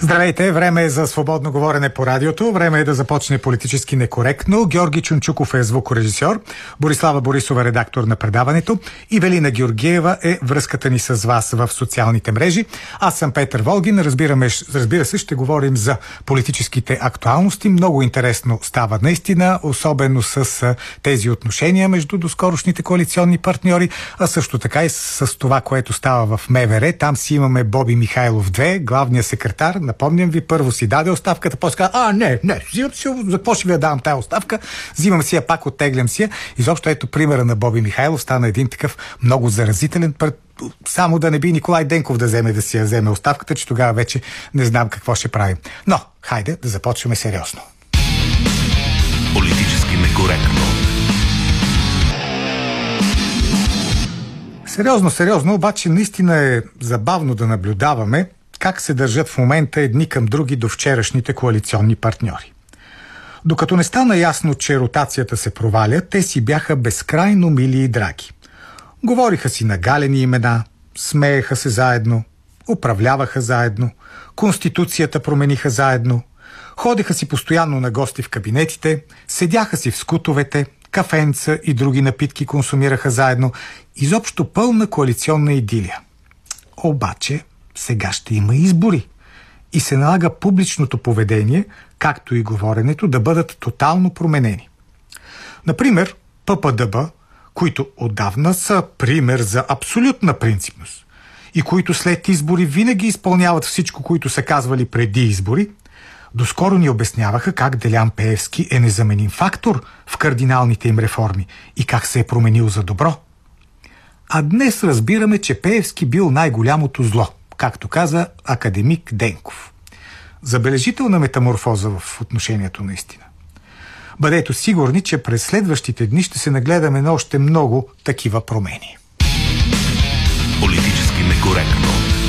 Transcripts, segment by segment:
Здравейте, време е за свободно говорене по радиото, време е да започне политически некоректно. Георги Чунчуков е звукорежисьор, Борислава Борисова редактор на предаването, Ивелина Георгиева е връзката ни с вас в социалните мрежи. Аз съм Петър Волгин, разбира се, ще говорим за политическите актуалности. Много интересно става наистина, особено с тези отношения между доскорошните коалиционни партньори, а също така и с това, което става в МВР. Там си имаме Боби Михайлов 2, главния секретар. Напомням ви, първо си даде оставката, после каза, не, взимам си, за какво ще ви я давам тая оставка, взимам си я, пак оттеглям си я. Изобщо ето примера на Боби Михайлов стана един такъв много заразителен, само да не би Николай Денков да си я вземе оставката, че тогава вече не знам какво ще правим. Но, хайде да започваме сериозно. Политически некоректно. Сериозно, обаче наистина е забавно да наблюдаваме как се държат в момента едни към други до вчерашните коалиционни партньори. Докато не стана ясно, че ротацията се проваля, те си бяха безкрайно мили и драги. Говориха си нагалени имена, смееха се заедно, управляваха заедно, Конституцията промениха заедно, ходеха си постоянно на гости в кабинетите, седяха си в скутовете, кафенца и други напитки консумираха заедно, изобщо пълна коалиционна идилия. Обаче сега ще има избори и се налага публичното поведение, както и говоренето, да бъдат тотално променени. Например, ППДБ, които отдавна са пример за абсолютна принципност и които след избори винаги изпълняват всичко, което са казвали преди избори, доскоро ни обясняваха как Делян Пеевски е незаменим фактор в кардиналните им реформи и как се е променил за добро. А днес разбираме, че Пеевски бил най-голямото зло, както каза академик Денков. Забележителна метаморфоза в отношението наистина. Бъдете сигурни, че през следващите дни ще се нагледаме на още много такива промени. Политически некоректно.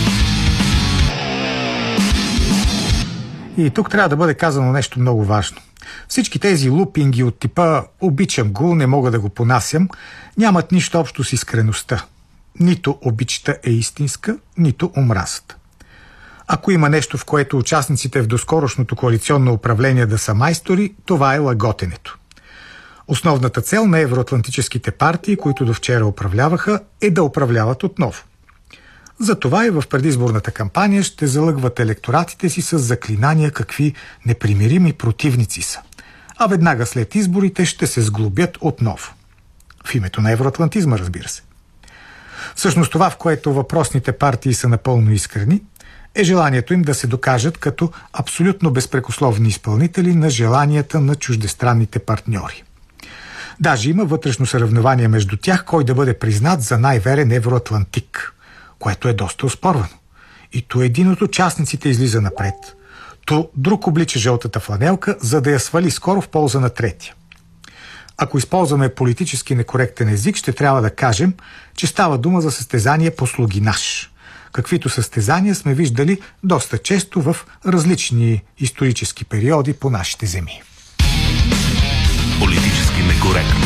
И тук трябва да бъде казано нещо много важно. Всички тези лупинги от типа обичам го, не мога да го понасям, нямат нищо общо с искреността. Нито обичта е истинска, нито омразата. Ако има нещо, в което участниците в доскорошното коалиционно управление да са майстори, това е лаготенето. Основната цел на евроатлантическите партии, които до вчера управляваха, е да управляват отново. Затова и в предизборната кампания ще залъгват електоратите си с заклинания какви непримирими противници са. А веднага след изборите ще се сглобят отново. В името на евроатлантизма, разбира се. Всъщност това, в което въпросните партии са напълно искрени, е желанието им да се докажат като абсолютно безпрекословни изпълнители на желанията на чуждестранните партньори. Даже има вътрешно съревнование между тях, кой да бъде признат за най-верен евроатлантик, което е доста оспорвано. И то един от участниците излиза напред, то друг облича жълтата фланелка, за да я свали скоро в полза на третия. Ако използваме политически некоректен език, ще трябва да кажем, че става дума за състезание по слугинаж, каквито състезания сме виждали доста често в различни исторически периоди по нашите земи. Политически некоректно.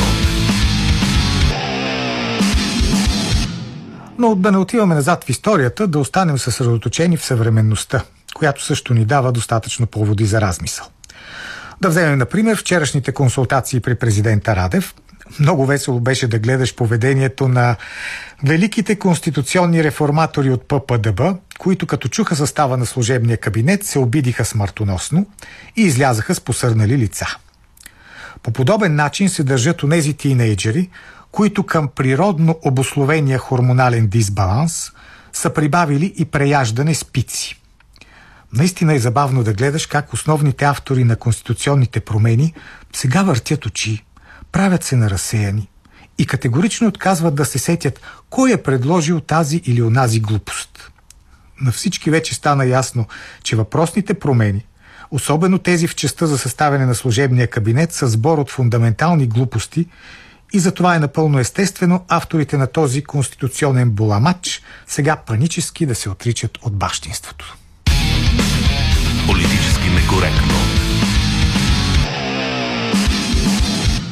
Но да не отиваме назад в историята, да останем съсредоточени в съвременността, която също ни дава достатъчно поводи за размисъл. Да вземем, например, вчерашните консултации при президента Радев. Много весело беше да гледаш поведението на великите конституционни реформатори от ППДБ, които като чуха състава на служебния кабинет се обидиха смъртоносно и излязаха с посърнали лица. По подобен начин се държат онези тийнейджери, които към природно обусловения хормонален дисбаланс са прибавили и преяждане с пици. Наистина е забавно да гледаш как основните автори на конституционните промени сега въртят очи, правят се на разсеяни и категорично отказват да се сетят кой е предложил тази или онази глупост. На всички вече стана ясно, че въпросните промени, особено тези в частта за съставяне на служебния кабинет, са сбор от фундаментални глупости и затова е напълно естествено авторите на този конституционен буламач сега панически да се отричат от бащинството. Политически некоректно.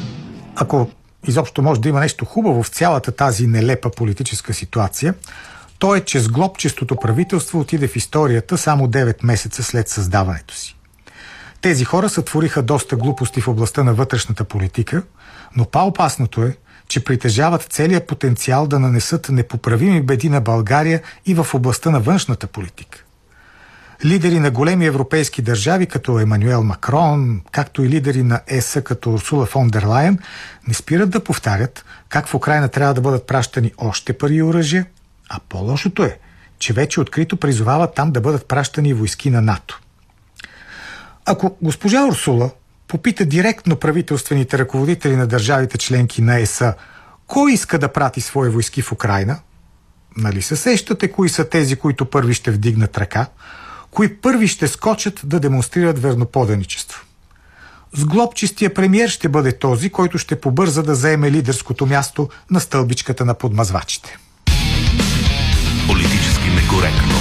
Ако изобщо може да има нещо хубаво в цялата тази нелепа политическа ситуация, То е, че сглобчестото правителство отиде в историята само 9 месеца след създаването си. Тези хора сътвориха доста глупости в областта на вътрешната политика, но по-опасното е, че притежават целия потенциал да нанесат непоправими беди на България и в областта на външната политика. Лидери на големи европейски държави, като Емануел Макрон, както и лидери на ЕС, като Урсула фон дер Лайен, не спират да повтарят как в Украйна трябва да бъдат пращани още пари и оръжие, а по-лошото е, че вече открито призовават там да бъдат пращани войски на НАТО. Ако госпожа Урсула попита директно правителствените ръководители на държавите членки на ЕС кой иска да прати свои войски в Украйна, нали се сещате кои са тези, които първи ще вдигнат ръка, кои първи ще скочат да демонстрират верноподаничество? Сглобчистия премиер ще бъде този, който ще побърза да заеме лидерското място на стълбичката на подмазвачите. Политически некоректно.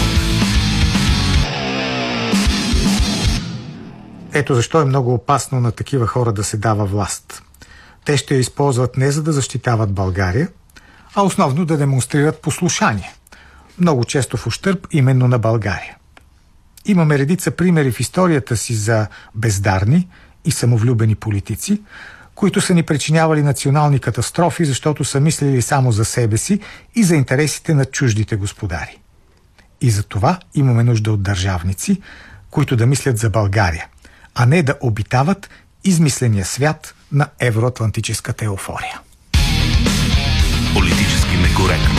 Ето защо е много опасно на такива хора да се дава власт. Те ще я използват не за да защитават България, а основно да демонстрират послушание. Много често в ущърб именно на България. Имаме редица примери в историята си за бездарни и самовлюбени политици, които са ни причинявали национални катастрофи, защото са мислили само за себе си и за интересите на чуждите господари. И за това имаме нужда от държавници, които да мислят за България, а не да обитават измисления свят на евроатлантическата еуфория. Политически некоректно.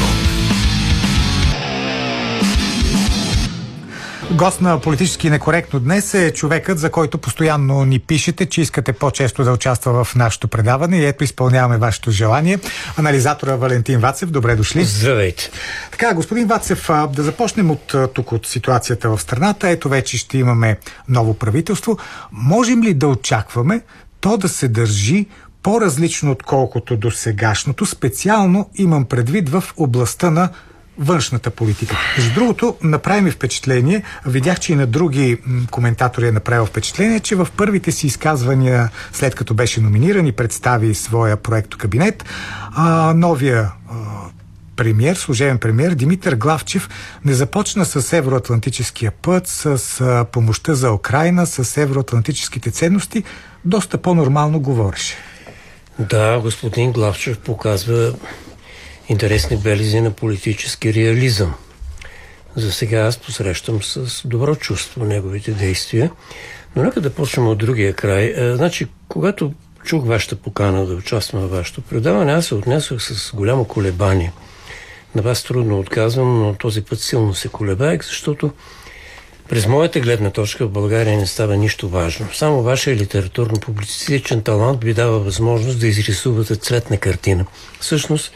Гост на Политически некоректно днес е човекът, за който постоянно ни пишете, че искате по-често да участва в нашето предаване и ето изпълняваме вашето желание. Анализатора Валентин Вацев, добре дошли. Здравейте. Така, господин Вацев, да започнем от ситуацията в страната. Ето вече ще имаме ново правителство. Можем ли да очакваме то да се държи по-различно отколкото до сегашното? Специално имам предвид в областта на външната политика. Между другото, направи ми впечатление, видях, че и на други коментатори е направил впечатление, че в първите си изказвания, след като беше номиниран и представи своя проектокабинет, новия служебен премиер Димитър Главчев не започна с евроатлантическия път, с помощта за Украйна, с евроатлантическите ценности, доста по-нормално говореше. Да, господин Главчев показва интересни белези на политически реализъм. За сега аз посрещам с добро чувство неговите действия, но нека да почнем от другия край. Когато чух вашата покана да участвам в вашето предаване, аз се отнесох с голямо колебание. На вас трудно отказвам, но този път силно се колебаех, защото през моята гледна точка в България не става нищо важно. Само вашия литературно-публицистичен талант ви дава възможност да изрисувате цветна картина. Всъщност,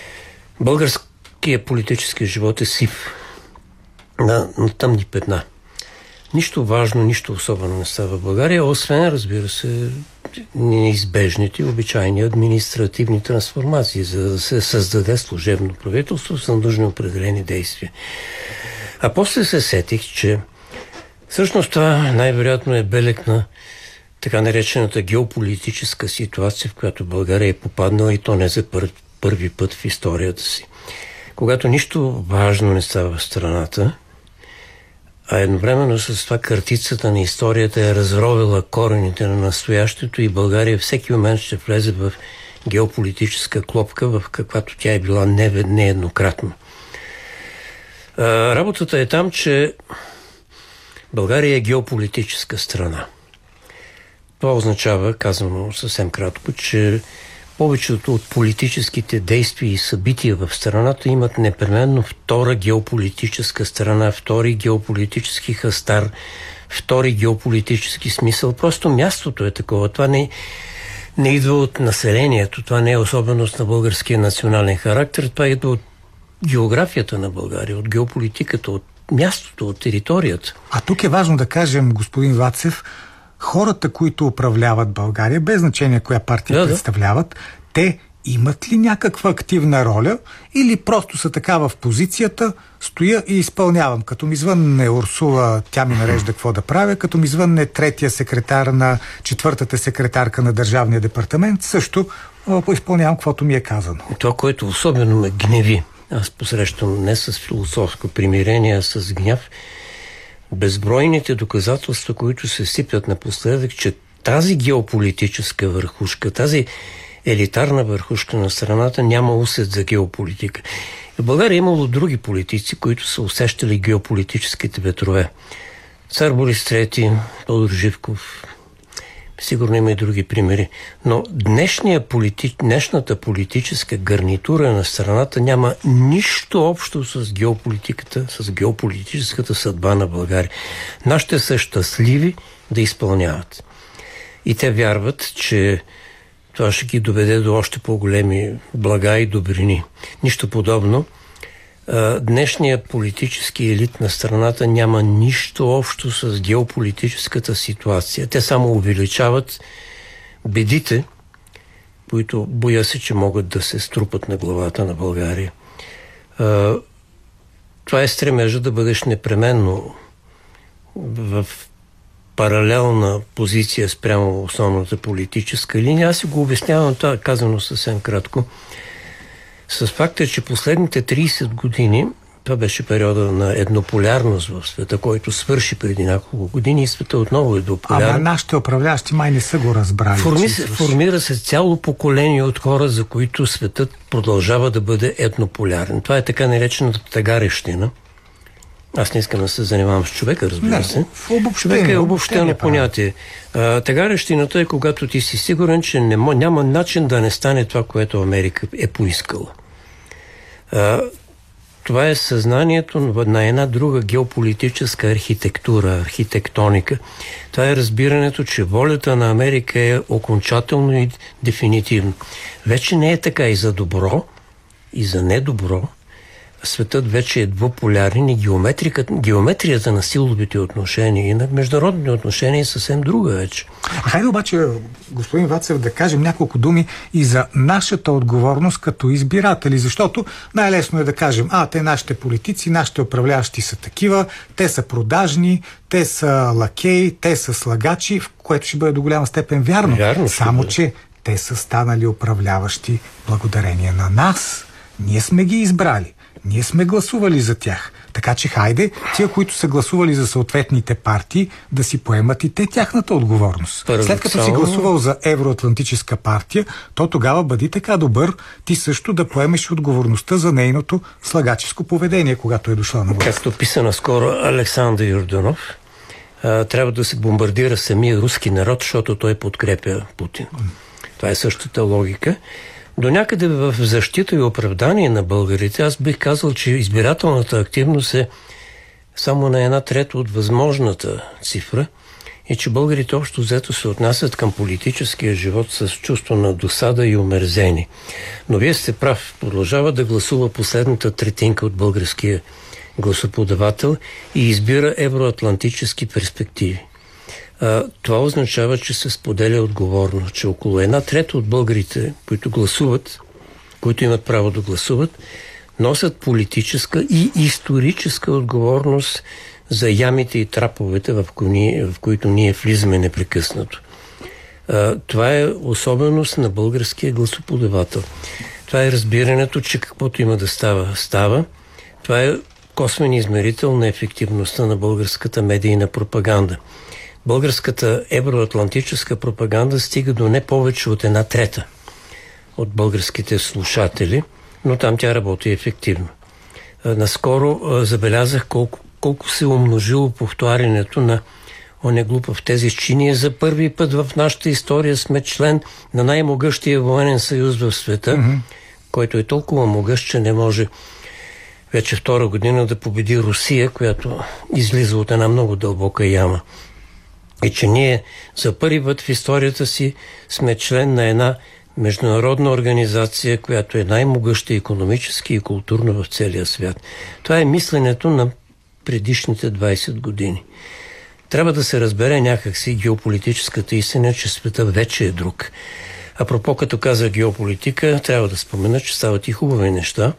българският политически живот е сив на тъмни петна. Нищо важно, нищо особено не става в България, освен, разбира се, неизбежните обичайни административни трансформации, за да се създаде служебно правителство с нужни определени действия. А после се сетих, че всъщност това най-вероятно е белег на така наречената геополитическа ситуация, в която България е попаднала, и то не за първи път в историята си. Когато нищо важно не става в страната, а едновременно с това картицата на историята е разровила корените на настоящето и България всеки момент ще влезе в геополитическа клопка, в каквато тя е била нееднократно. Работата е там, че България е геополитическа страна. Това означава, казано съвсем кратко, че повечето от политическите действия и събития в страната имат непременно втора геополитическа страна, втори геополитически хастар, втори геополитически смисъл. Просто мястото е такова. Това не идва от населението, това не е особеност на българския национален характер, това идва от географията на България, от геополитиката, от мястото, от територията. А тук е важно да кажем, господин Вацев, хората, които управляват България, без значение коя партия представляват, те имат ли някаква активна роля или просто са така в позицията, стоя и изпълнявам. Като ми звънне Урсула, тя ми нарежда какво да правя, като ми звънне третия секретар на четвъртата секретарка на Държавния департамент, също изпълнявам каквото ми е казано. Това, което особено ме гневи аз посрещам не с философско примирение, а с гняв, безбройните доказателства, които се сипят напоследък, че тази геополитическа върхушка, тази елитарна върхушка на страната няма усет за геополитика. В България е имало други политици, които са усещали геополитическите ветрове. Цар Борис III, Тодор Живков, сигурно има и други примери. Но днешната политическа гарнитура на страната няма нищо общо с геополитиката, с геополитическата съдба на България. Нашите са щастливи да изпълняват. И те вярват, че това ще ги доведе до още по-големи блага и добрини. Нищо подобно. Днешният политически елит на страната няма нищо общо с геополитическата ситуация. Те само увеличават бедите, които боя се, че могат да се струпат на главата на България. Това е стремежа да бъдеш непременно в паралелна позиция спрямо основната политическа линия. Аз си го обяснявам това, казано съвсем кратко, с факта, че последните 30 години, това беше периода на еднополярност в света, който свърши преди няколко години и света отново е еднополярен. Ама нашите управляващи май не са го разбрали. Формира се цяло поколение от хора, за които светът продължава да бъде еднополярен. Това е така наречената тагарещина. Аз не искам да се занимавам с човека, разбира се. Човека е обобщено понятие. Тагарещината е когато ти си сигурен, че няма начин да не стане това, което Америка е поискала. Това е съзнанието на една друга геополитическа архитектура, архитектоника. Това е разбирането, че волята на Америка е окончателно и дефинитивно. Вече не е така и за добро, и за недобро. Светът вече е двуполярен и геометрията на силовите отношения и на международни отношения е съвсем друга вече. Хайде обаче, господин Вацев, да кажем няколко думи и за нашата отговорност като избиратели, защото най-лесно е да кажем, те нашите политици, нашите управляващи са такива, те са продажни, те са лакеи, те са слагачи, в което ще бъде до голяма степен вярно. Само, че те са станали управляващи благодарение на нас. Ние сме ги избрали. Ние сме гласували за тях. Така че хайде, тия, които са гласували за съответните партии, да си поемат и те тяхната отговорност. След като си гласувал за Евроатлантическа партия, то тогава бъди така добър, ти също да поемеш отговорността за нейното слагаческо поведение, когато е дошла на власт. Както писа наскоро Александър Йорданов, трябва да се бомбардира самия руски народ, защото той подкрепя Путин. Това е същата логика. До някъде в защита и оправдание на българите, аз бих казал, че избирателната активност е само на 1/3 от възможната цифра и че българите общо взето се отнасят към политическия живот с чувство на досада и омерзение. Но вие сте прав, продължава да гласува последната третинка от българския гласоподавател и избира евроатлантически перспективи. Това означава, че се споделя отговорно, че около 1/3 от българите, които гласуват, които имат право да гласуват, носят политическа и историческа отговорност за ямите и траповете, в които ние влизаме непрекъснато. Това е особеност на българския гласоподавател. Това е разбирането, че каквото има да става. Това е косвен измерител на ефективността на българската медийна пропаганда. Българската евроатлантическа пропаганда стига до не повече от 1/3 от българските слушатели, но там тя работи ефективно. Наскоро забелязах колко се умножило повторянето на оня глупав тезис, че ние за първи път в нашата история сме член на най-могъщия военен съюз в света, който е толкова могъщ, че не може вече втора година да победи Русия, която излиза от една много дълбока яма. И че ние за първи път в историята си сме член на една международна организация, която е най-могъща икономически и културно в целия свят. Това е мисленето на предишните 20 години. Трябва да се разбере някакси геополитическата истина, че света вече е друг. Апропо, като каза геополитика, трябва да спомена, че стават и хубави неща.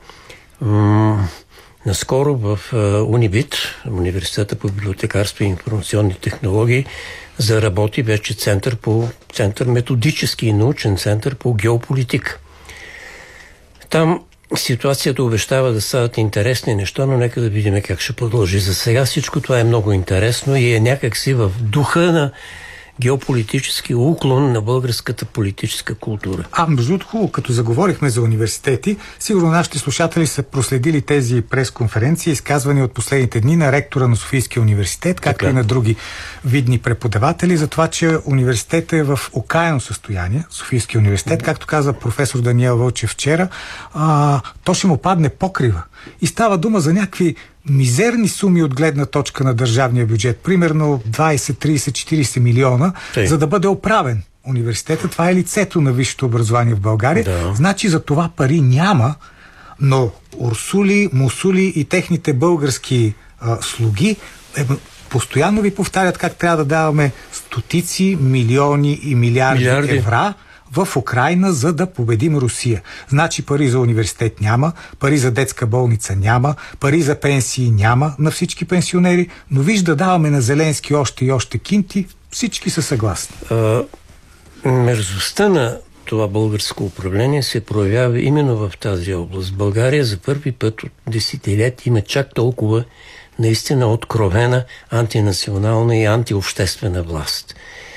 Наскоро в Унибит, Университета по библиотекарство и информационни технологии, заработи вече център методически и научен център по геополитика. Там ситуацията обещава да стават интересни неща, но нека да видим как ще продължи. За сега всичко това е много интересно и е някакси в духа на геополитически уклон на българската политическа култура. Между другото, хубаво, като заговорихме за университети, сигурно нашите слушатели са проследили тези пресконференции, изказвани от последните дни на ректора на Софийския университет, както и на други видни преподаватели, за това, че университетът е в окаяно състояние, Софийския университет, както каза професор Даниел Вълчев вчера, то ще му падне покрива. И става дума за някакви мизерни суми от гледна точка на държавния бюджет, примерно 20, 30, 40 милиона, за да бъде оправен университета. Това е лицето на висшето образование в България. Да. Значи за това пари няма, но Урсули, Мусули и техните български слуги постоянно ви повтарят как трябва да даваме стотици милиони и милиарди евра в Украйна, за да победим Русия. Значи пари за университет няма, пари за детска болница няма, пари за пенсии няма на всички пенсионери, но виж да даваме на Зеленски още и още кинти, всички са съгласни. Мерзостта на това българско управление се проявява именно в тази област. България за първи път от десетилетия има чак толкова наистина откровена антинационална и антиобществена власт.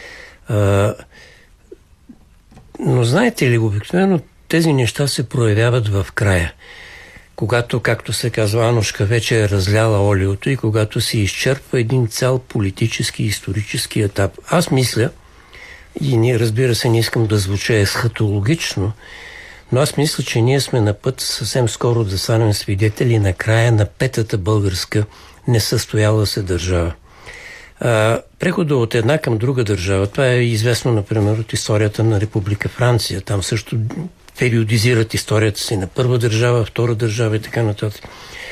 Но знаете ли, обикновено тези неща се проявяват в края. Когато, както се казва, Анушка вече е разляла олиото и когато се изчерпва един цял политически и исторически етап. Аз мисля, и ние, разбира се, не искам да звуча есхатологично, но аз мисля, че ние сме на път съвсем скоро да станем свидетели на края на петата българска несъстояла се държава. Прехода от една към друга държава, това е известно, например, от историята на Република Франция. Там също периодизират историята си на първа държава, втора държава и така нататък.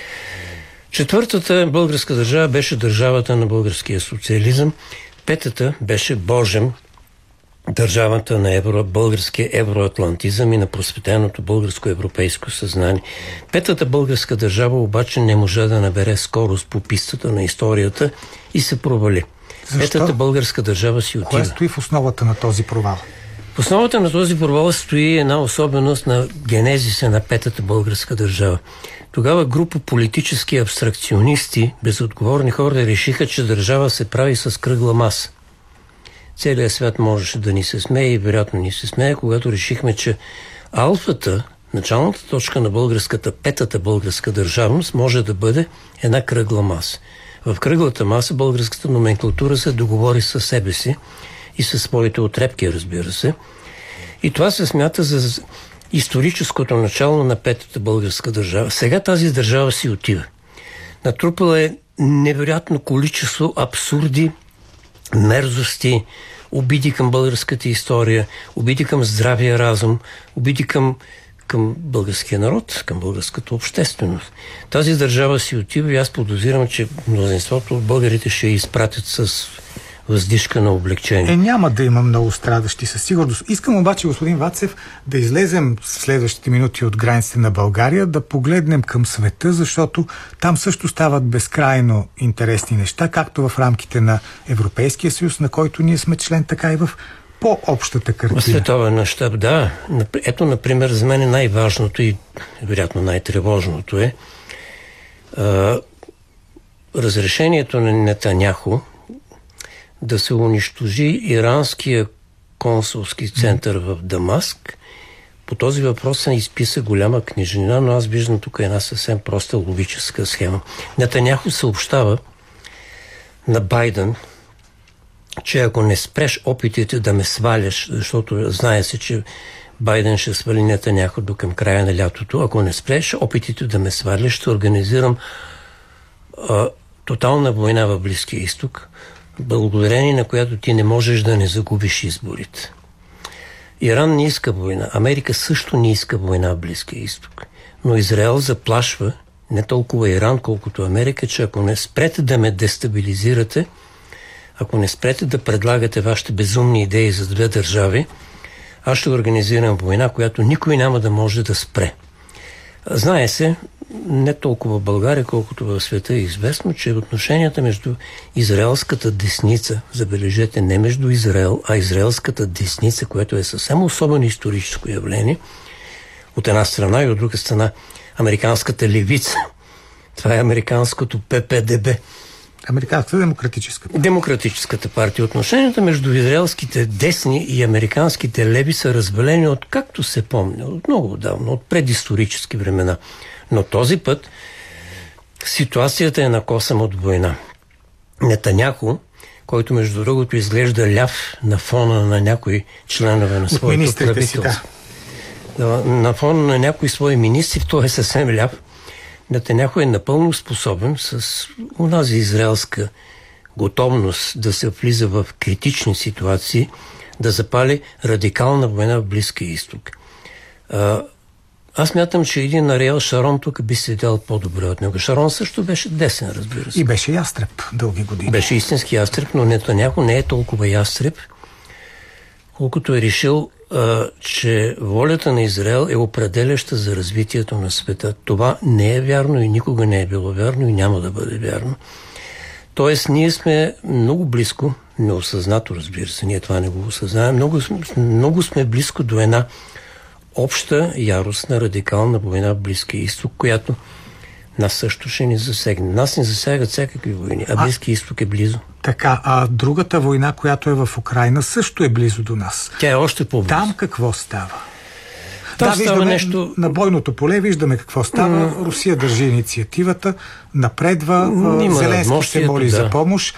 Четвъртата българска държава беше държавата на българския социализъм. Петата беше Божем, държавата на българския евроатлантизъм и на просветеното българско европейско съзнание. Петата българска държава обаче не можа да набере скорост по пистата на историята и се провали. Защо? Петата българска държава си отива. Кое стои в основата на този провал? В основата на този провал стои една особеност на генезиса на петата българска държава. Тогава група политически абстракционисти, безотговорни хора решиха, че държава се прави с кръгла маса. Целият свят можеше да ни се смее и вероятно ни се смее, когато решихме, че алфата, началната точка на българската, петата българска държавност, може да бъде една кръгла маса. В кръглата маса българската номенклатура се договори със себе си и със своите отрепки, разбира се. И това се смята за историческото начало на петата българска държава. Сега тази държава си отива. Натрупала е невероятно количество абсурди, мерзости, обиди към българската история, обиди към здравия разум, обиди към българския народ, към българската общественост. Тази държава си отива и аз подозирам, че мнозинството от българите ще я изпратят с въздишка на облегчение. Няма да има много страдащи със сигурност. Искам обаче, господин Вацев, да излезем в следващите минути от границите на България, да погледнем към света, защото там също стават безкрайно интересни неща, както в рамките на Европейския съюз, на който ние сме член, така и в по-общата картина. Световен мащаб, да. Ето, например, за мен най-важното и вероятно най-тревожното е разрешението на Нетаняху да се унищожи иранския консулски център в Дамаск. По този въпрос се изписа голяма книжнина, но аз виждам тук една съвсем проста логическа схема. Нетаняху съобщава на Байден, че ако не спреш опитите да ме сваляш, защото знае се, че Байден ще свали Нетаняху до към края на лятото, ако не спреш опитите да ме сваляш, ще организирам тотална война в Близкия изток, благодарение на която ти не можеш да не загубиш изборите. Иран не иска война. Америка също не иска война в Близкия изток. Но Израел заплашва не толкова Иран, колкото Америка, че ако не спрете да ме дестабилизирате, ако не спрете да предлагате вашите безумни идеи за две държави, аз ще организирам война, която никой няма да може да спре. Знае се, не толкова в България, колкото в света е известно, че отношенията между израелската десница, забележете, не между Израел, а израелската десница, което е съвсем особено историческо явление, от една страна и от друга страна американската левица. Това е американското ППДБ. Американската демократическа партия. Демократическата партия. Отношенията между израелските десни и американските леви са разбелени от, както се помня, от много отдавна, от предисторически времена. Но този път ситуацията е накосана от война. Нетаняху, който между другото изглежда ляв на фона на някои членове на своето правителство. На фона на някои свои министри, той е съвсем ляв. Нетаняху е напълно способен с онази израелска готовност да се влиза в критични ситуации, да запали радикална война в Близкия изток. Аз мятам, че един Ариел Шарон тук би седял по-добре от него. Шарон също беше десен, разбира се. И беше ястреб дълги години. Беше истински ястреб, но Нетаняху не е толкова ястреб, колкото е решил, че волята на Израел е определяща за развитието на света. Това не е вярно и никога не е било вярно и няма да бъде вярно. Тоест, ние сме много близко, неосъзнато, разбира се, ние това не го осъзнаем, много сме близко до една обща яростна радикална война в Близкия изток, която нас също ще ни засегне. Нас ни засягат всякакви войни, а Близкия изток е близо. Така, а другата война, която е в Украйна, също е близо до нас. Тя е още по-близо. Там какво става? Там виждаме нещо... на бойното поле, виждаме какво става. Русия държи инициативата, напредва, Зеленски се моли за помощ.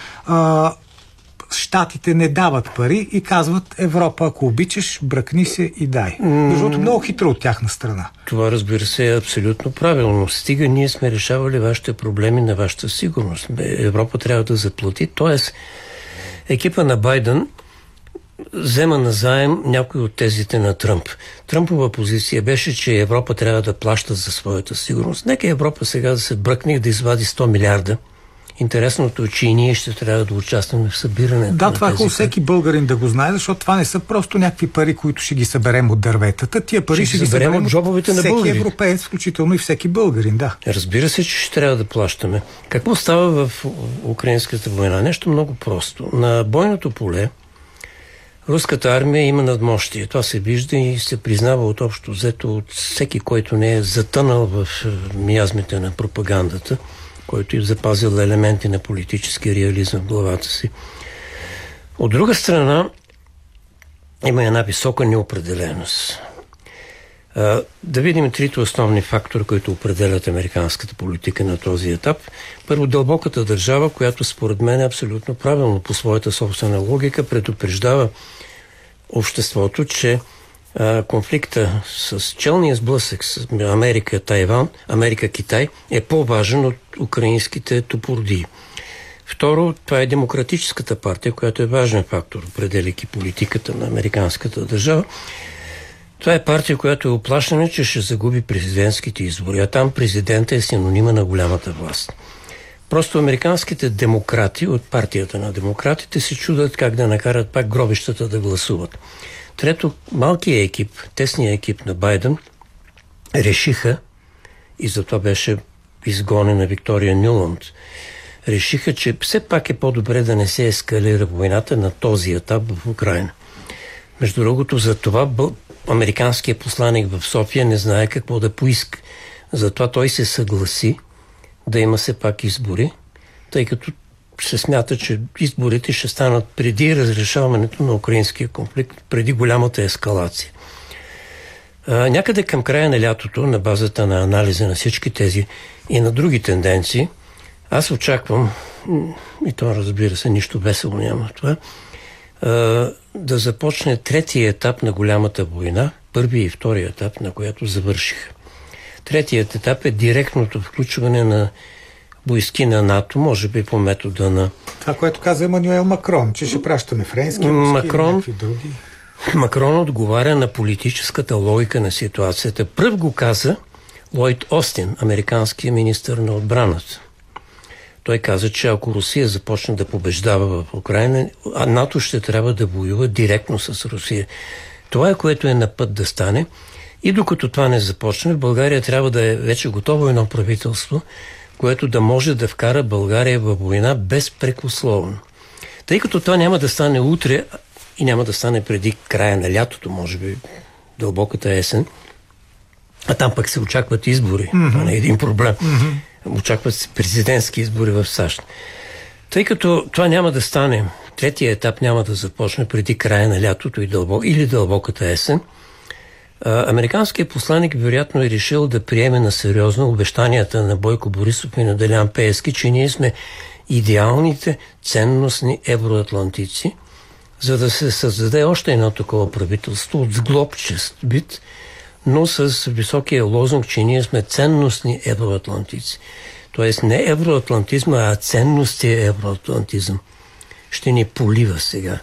Щатите не дават пари и казват: Европа, ако обичаш, бръкни се и дай. Защото много хитро от тяхна страна. Това, разбира се, е абсолютно правилно. Стига ние сме решавали вашите проблеми на вашата сигурност. Европа трябва да заплати. Тоест, екипа на Байден взема назаем някои от тезите на Тръмп. Тръмпова позиция беше, че Европа трябва да плаща за своята сигурност. Нека Европа сега да се бръкне и да извади 100 милиарда. Интересното е, че и ние ще трябва да участваме в събирането. Да, това е хубаво всеки българин да го знае, защото това не са просто някакви пари, които ще ги съберем от дърветата. Тия пари ще ги съберем от джобовете на българите. Всеки европеец, включително и всеки българин, да. Разбира се, че ще трябва да плащаме. Какво става в украинската война? Нещо много просто. На бойното поле руската армия има надмощие. Това се вижда и се признава от общо взето от всеки, който не е затънал в миазмите на пропагандата, който е запазил елементи на политически реализъм в главата си. От друга страна, има една висока неопределеност. Да видим трите основни фактори, които определят американската политика на този етап. Първо, дълбоката държава, която според мен е абсолютно правилно по своята собствена логика, предупреждава обществото, че конфликта с челния сблъсък с Америка-Тайван, Америка-Китай е по-важен от украинските топордии. Второ, това е демократическата партия, която е важен фактор, определяйки политиката на американската държава. Това е партия, която е оплашена, че ще загуби президентските избори, а там президента е синонима на голямата власт. Просто американските демократи от партията на демократите се чудят как да накарат пак гробищата да гласуват. Трето, малкият екип, тесният екип на Байден решиха, и затова беше изгонена Виктория Нюланд, решиха, че все пак е по-добре да не се ескалира войната на този етап в Украйна. Между другото, за това американският посланик в София не знае какво да поиска. Затова той се съгласи да има все пак избори, тъй като се смята, че изборите ще станат преди разрешаването на украинския конфликт, преди голямата ескалация. Някъде към края на лятото, на базата на анализа на всички тези и на други тенденции, аз очаквам, и това разбира се, нищо весело няма това, да започне третия етап на голямата война, първи и втори етап, на която завършиха. Третият етап е директното включване на войски на НАТО, може би по метода на... Това, което каза Емануел Макрон, че ще пращаме френски войски и някакви други. Макрон отговаря на политическата логика на ситуацията. Пръв го каза Лойд Остин, американският министър на отбраната. Той каза, че ако Русия започне да побеждава в Украйна, НАТО ще трябва да воюва директно с Русия. Това е, което е на път да стане. И докато това не започне, в България трябва да е вече готово едно правителство, което да може да вкара България във война безпрекословно. Тъй като това няма да стане утре и няма да стане преди края на лятото, може би дълбоката есен, А там пък се очакват избори. Това не е един проблем. Очакват се президентски избори в САЩ. Тъй като това няма да стане, третия етап няма да започне преди края на лятото или дълбоката есен, американският посланик вероятно е решил да приеме на сериозно обещанията на Бойко Борисов и на Делян Пеевски, че ние сме идеалните ценностни евроатлантици, за да се създаде още едно такова правителство от сглобчест вид, но с високия лозунг, че ние сме ценностни евроатлантици. Тоест не евроатлантизма, а ценностия евроатлантизъм. Ще ни полива сега.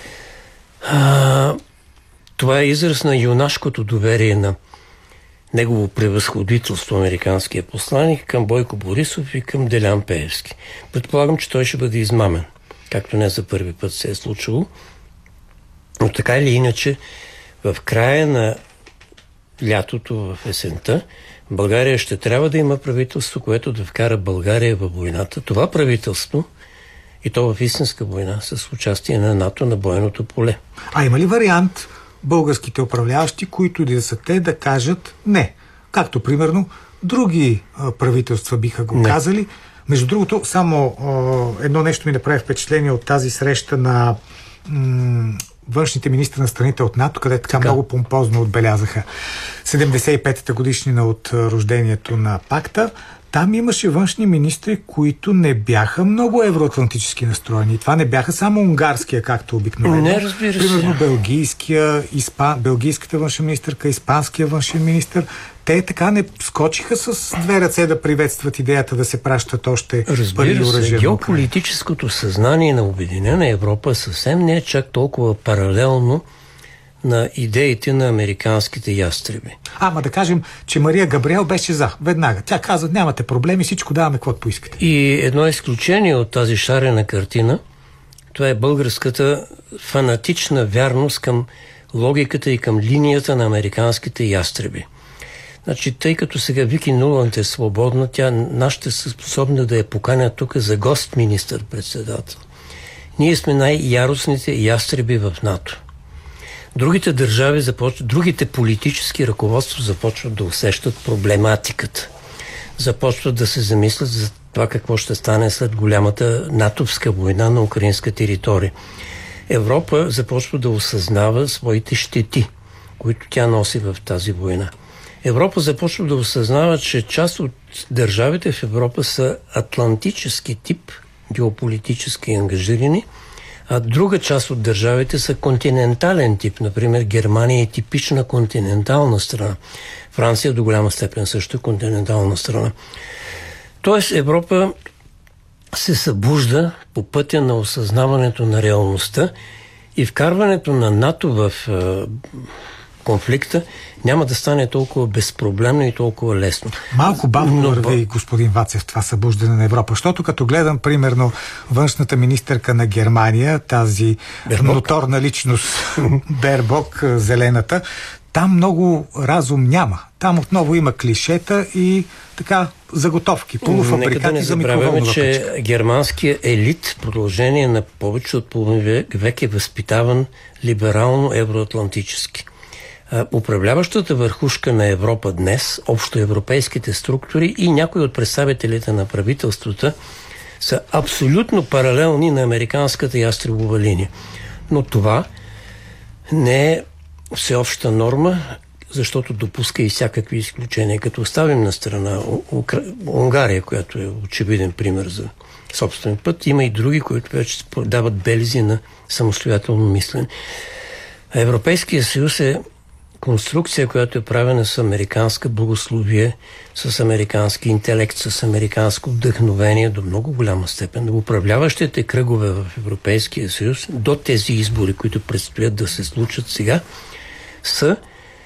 Това е израз на юнашкото доверие на негово превъзходителство, американския посланик, към Бойко Борисов и към Делян Пеевски. Предполагам, че той ще бъде измамен, както не за първи път се е случило. Но така или иначе, в края на лятото, в есента, България ще трябва да има правителство, което да вкара България във войната. Това правителство, и то в истинска война, с участие на НАТО на бойното поле. А има ли вариант българските управляващи, които да са те, да кажат не? Както, примерно, други правителства биха го казали. Между другото, само едно нещо ми направи впечатление от тази среща на външните министри на страните от НАТО, където така много помпозно отбелязаха 75-та годишнина от рождението на пакта. Там имаше външни министри, които не бяха много евроатлантически настроени. Това не бяха само унгарския, както обикновено. Не, разбира се. Примерно белгийската външна министърка, испанския външен министър. Те така не скочиха с две ръце да приветстват идеята да се пращат още пари и оръжие. Геополитическото съзнание на Обединена Европа съвсем не е чак толкова паралелно на идеите на американските ястреби. Ама да кажем, че Мария Габриел беше за. Веднага. Тя каза, нямате проблеми, всичко даваме, каквото поискате. И едно изключение от тази шарена картина, това е българската фанатична вярност към логиката и към линията на американските ястреби. Значи, тъй като сега Вики Нуланд е свободна, тя нашата способна да я поканя тук за гост министър-председател. Ние сме най-яростните ястреби в НАТО. Другите държави другите политически ръководства започват да усещат проблематиката. Започват да се замислят за това какво ще стане след голямата натовска война на украинска територия. Европа започва да осъзнава своите щети, които тя носи в тази война. Европа започва да осъзнава, че част от държавите в Европа са атлантически тип, геополитически ангажирани, а друга част от държавите са континентален тип. Например, Германия е типична континентална страна. Франция до голяма степен също е континентална страна. Тоест Европа се събужда по пътя на осъзнаването на реалността и вкарването на НАТО в конфликта няма да стане толкова безпроблемно и толкова лесно. Малко бавно върви, господин Вацев, това събуждане на Европа, защото като гледам, примерно, външната министърка на Германия, тази ноторна личност Бербок, зелената, там много разум няма. Там отново има клишета и така заготовки, полуфабрикати за микроволнова печка. Нека да не забравяме, че германският елит в продължение на повече от половин век е възпитаван либерално-евроатлантически. Управляващата върхушка на Европа днес, общоевропейските структури и някои от представителите на правителствата са абсолютно паралелни на американската ястребова линия. Но това не е всеобща норма, защото допуска и всякакви изключения. Като оставим на страна Унгария, която е очевиден пример за собствен път, има и други, които вече дават белези на самостоятелно мислене. Европейския съюз е конструкция, която е правена с американска благословие, с американски интелект, с американско вдъхновение до много голяма степен. Управляващите кръгове в Европейския съюз до тези избори, които предстоят да се случат сега, са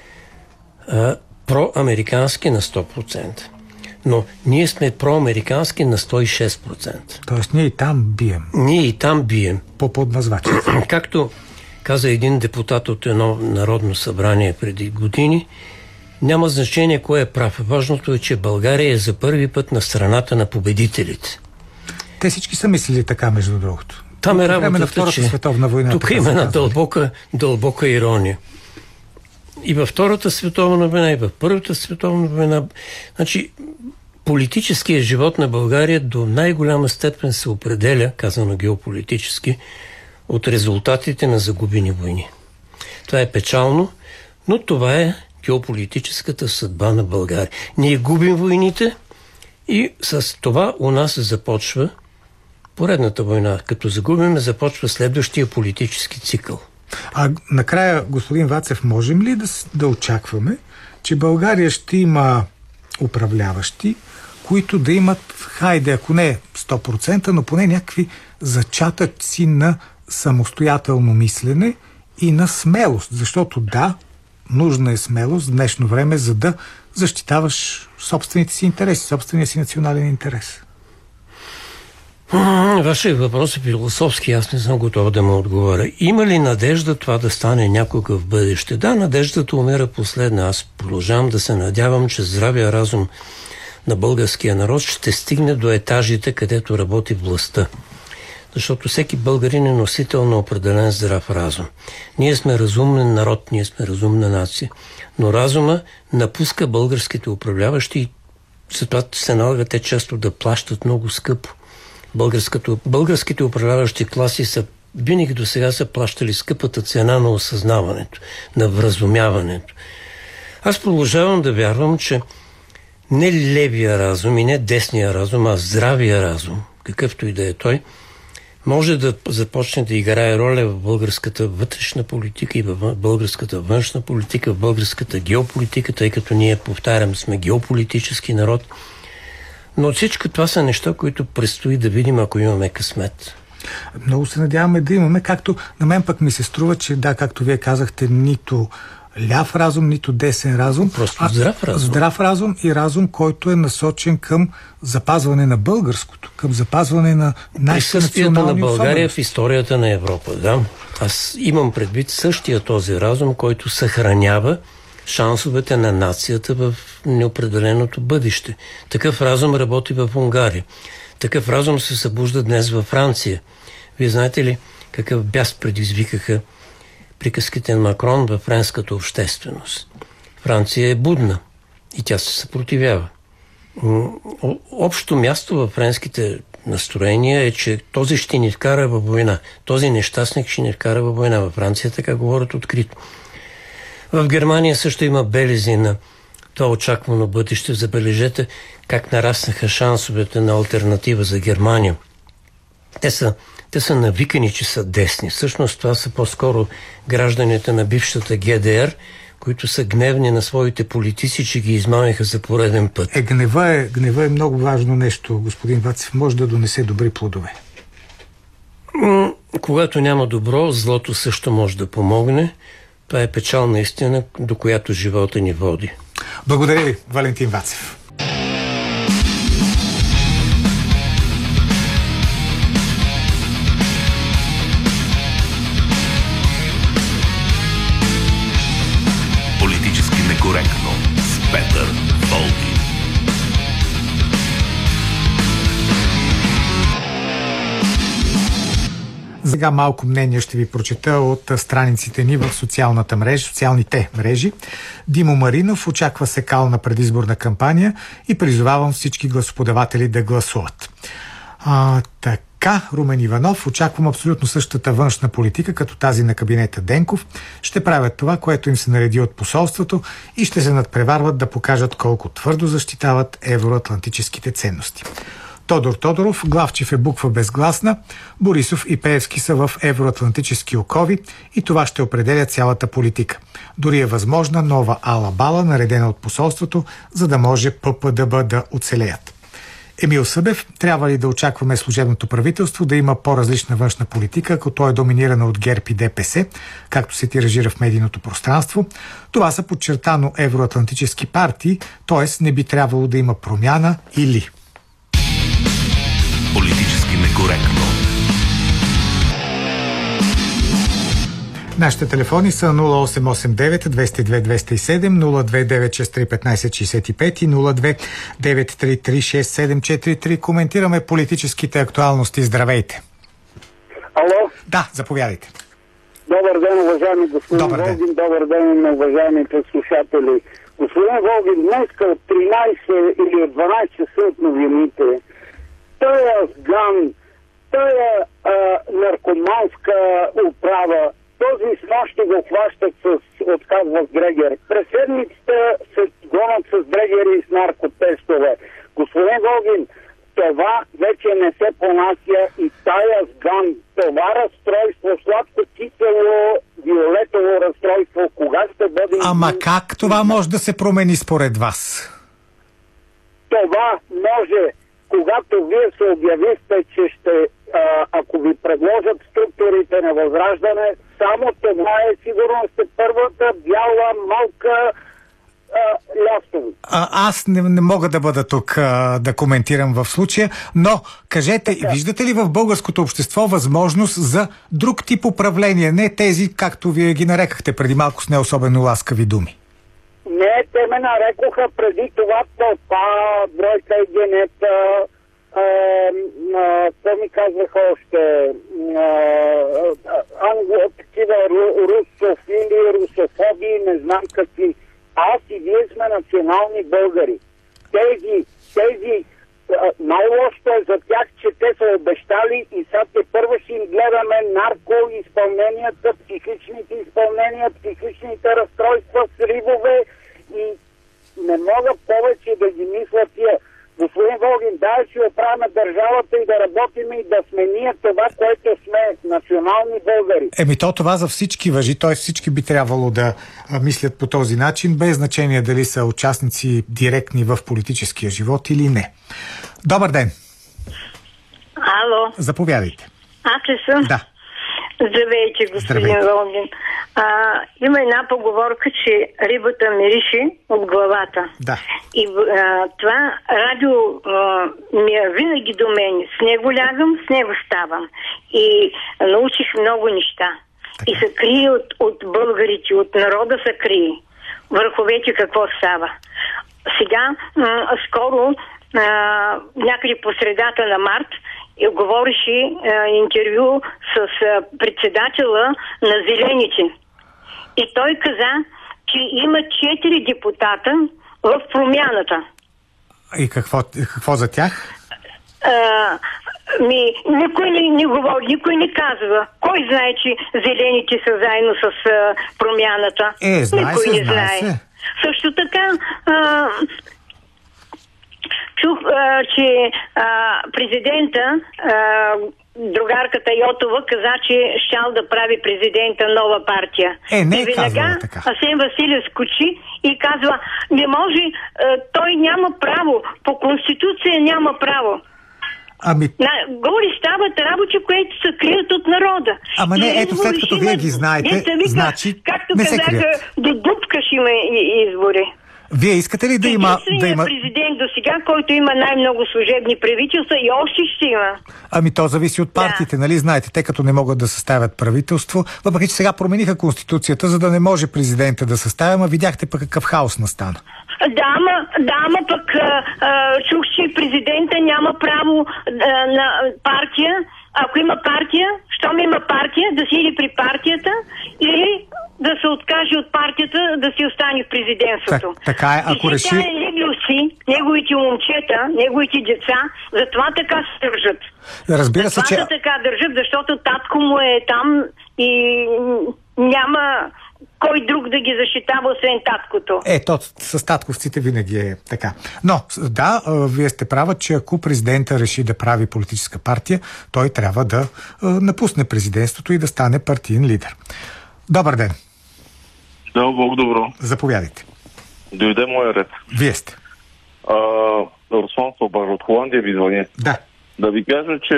проамерикански на 100%. Но ние сме проамерикански на 106%. Тоест ние и там бием. Ние и там бием. По подмазвачи. Както каза един депутат от едно народно събрание преди години, няма значение кой е прав. Важното е, че България е за първи път на страната на победителите. Те всички са мислили така, между другото. Там е работата, на Втората световна война. Тук има една дълбока ирония. и във Втората световна война, и във Първата световна война. Значи, политическият живот на България до най-голяма степен се определя, казано геополитически, от резултатите на загубени войни. Това е печално, но това е геополитическата съдба на България. Ние губим войните и с това у нас започва поредната война. Като загубим, започва следващия политически цикъл. А накрая, господин Вацев, можем ли да очакваме, че България ще има управляващи, които да имат, хайде, ако не 100%, но поне някакви зачатъци на самостоятелно мислене и на смелост? Защото да, нужна е смелост в днешно време, за да защитаваш собствените си интереси, собствения си национален интерес. Вашият въпрос е философски, аз не съм готов да му отговоря. Има ли надежда това да стане някога в бъдеще? Да, надеждата умира последна. Аз продължавам да се надявам, че здравия разум на българския народ ще стигне до етажите, където работи властта. Защото всеки българин е носител на определен здрав разум. Ние сме разумен народ, ние сме разумна нация. Но разума напуска българските управляващи и затова се налага те често да плащат много скъпо. Българските управляващи класи са винаги до сега са плащали скъпата цена на осъзнаването, на вразумяването. Аз продължавам да вярвам, че не левия разум и не десния разум, а здравия разум, какъвто и да е той, може да започне да играе роля в българската вътрешна политика и в българската външна политика, в българската геополитика, тъй като ние, повтарям, сме геополитически народ. Но всичко това са неща, които предстои да видим, ако имаме късмет. Много се надяваме да имаме, както на мен пък ми се струва, че да, както вие казахте, нито ляв разум, нито десен разум. Просто здрав разум. Здрав разум и разум, който е насочен към запазване на българското, към запазване на нашите национални на България особености в историята на Европа. Да. Аз имам предвид същия този разум, който съхранява шансовете на нацията в неопределеното бъдеще. Такъв разум работи в Унгария. Такъв разум се събужда днес във Франция. Вие знаете ли какъв бяс предизвикаха приказките на Макрон във френската общественост? Франция е будна и тя се съпротивява. Общо място във френските настроения е, че този ще ни вкара във война. Този нещастник ще ни вкара във война. Във Франция така говорят открито. В Германия също има белези на това очаквано бъдеще. Забележете как нараснаха шансовете на алтернатива за Германия. Те са навикани, че са десни. Всъщност това са по-скоро гражданите на бившата ГДР, които са гневни на своите политици, че ги измамиха за пореден път. Гнева е много важно нещо, господин Вацев. Може да донесе добри плодове. Когато няма добро, злото също може да помогне. Това е печална истина, до която живота ни води. Благодаря ви, Валентин Вацев. Политически некоректно с Петър Волгин. Сега малко мнение ще ви прочета от страниците ни в социалните мрежи. Димо Маринов: очаква се кална предизборна кампания и призовавам всички гласоподаватели да гласуват. Така, Румен Иванов: очаквам абсолютно същата външна политика, като тази на кабинета Денков. Ще правят това, което им се нареди от посолството и ще се надпреварват да покажат колко твърдо защитават евроатлантическите ценности. Тодор Тодоров: Главчев е буква безгласна, Борисов и Пеевски са в евроатлантически окови и това ще определя цялата политика. Дори е възможна нова ала-бала, наредена от посолството, за да може ППДБ да оцелеят. Емил Събев: трябва ли да очакваме служебното правителство да има по-различна външна политика, ако то е доминирано от ГЕРБ и ДПС, както се тиражира в медийното пространство? Това са подчертано евроатлантически партии, т.е. не би трябвало да има промяна или... Политически некоректно. Нашите телефони са 0889 202 207, 029631565 и 029336743. Коментираме политическите актуалности. Здравейте! Ало? Да, заповядайте. Добър ден, уважаеми господин Волгин, добър ден на уважаемите слушатели. Господин Волгин, днеска от 13 или от 12 часа от новините, той е афган, той е наркоманска управа, този снощи го хващат с отказ в Дрегер. През седмицата се гонят с Дрегери и с наркотестове. Господин Волгин, това вече не се понася и тая афган, това разстройство, сладко кисело, виолетово разстройство, кога ще бъде... Ама как това може да се промени според вас? Това може, когато вие се обявите, че ще, ако ви предложат структурите на Възраждане, само това е сигурно сте първата бяла малка лястова. Аз не мога да бъда тук да коментирам в случая, но кажете, виждате ли в българското общество възможност за друг тип управление, не тези, както вие ги нарекахте преди малко с не особено ласкави думи? Не, те ме нарекоха преди това тълпа, бройка и генета, какво ми казваха още, такива русофили, русофоби, не знам какви. Аз и вие сме национални българи. Тези най-лошото е за тях, че те са обещали и сега те първо ще им гледаме наркоизпълненията, психичните изпълнения, психичните разстройства, сривове и не мога повече да ги мисля тия. Господин Волгин, дай ще оправяме държавата и да работим и да сме ние това, което сме национални българи. Това за всички важи, т.е. всички би трябвало да мислят по този начин, без значение дали са участници директни в политическия живот или не. Добър ден! Ало! Заповядайте. Аз ли съм? Да. Здравейте, господин Волгин. Има една поговорка, че рибата мирише от главата. Да. И това радио ми е винаги до мен. С него лягам, с него ставам. И научих много неща. Така. И се крие от българите, от народа се крие. Върховете какво става. Сега, скоро, някъде по средата на март, говореше интервю с председателя на Зелените. И той каза, че има 4 депутата в промяната. И какво за тях? Никой не говори, никой не казва. Кой знае, че Зелените са заедно с промяната? Никой не знае. Също така... Чух, че президента, другарката Йотова, каза, че щял да прави президента нова партия. Не и веднага Асен Василев скочи и казва, не може, той няма право, по Конституция няма право. Горе стават работи, които се крият от народа. Ама не, ето след като вие ги знаете, значи както не се крият. Както казаха, до дупка ще има избори. Вие искате ли да има... президент до сега, който има най-много служебни правителства и още ще има. То зависи от партиите, нали знаете, те като не могат да съставят правителство, въпреки че сега промениха Конституцията, за да не може президента да съставя, ама видяхте пък какъв хаос настана. Да, пък чух, че президента няма право на партия. Ако има партия, щом има партия, да сиди при партията или да се откаже от партията, да си остане в президентството. Така е, ако реши... И неговите момчета, неговите деца, затова така се държат. Разбира се, че... Затова така държат, защото татко му е там и няма кой друг да ги защитава, освен таткото. С татковците винаги е така. Но, да, вие сте права, че ако президента реши да прави политическа партия, той трябва да напусне президентството и да стане партиен лидер. Добър ден! Да, Бог добро. Заповядайте. Дойде моя ред. Вие сте. Руслан Собар от Холандия ви звъня. Да. Да ви кажа, че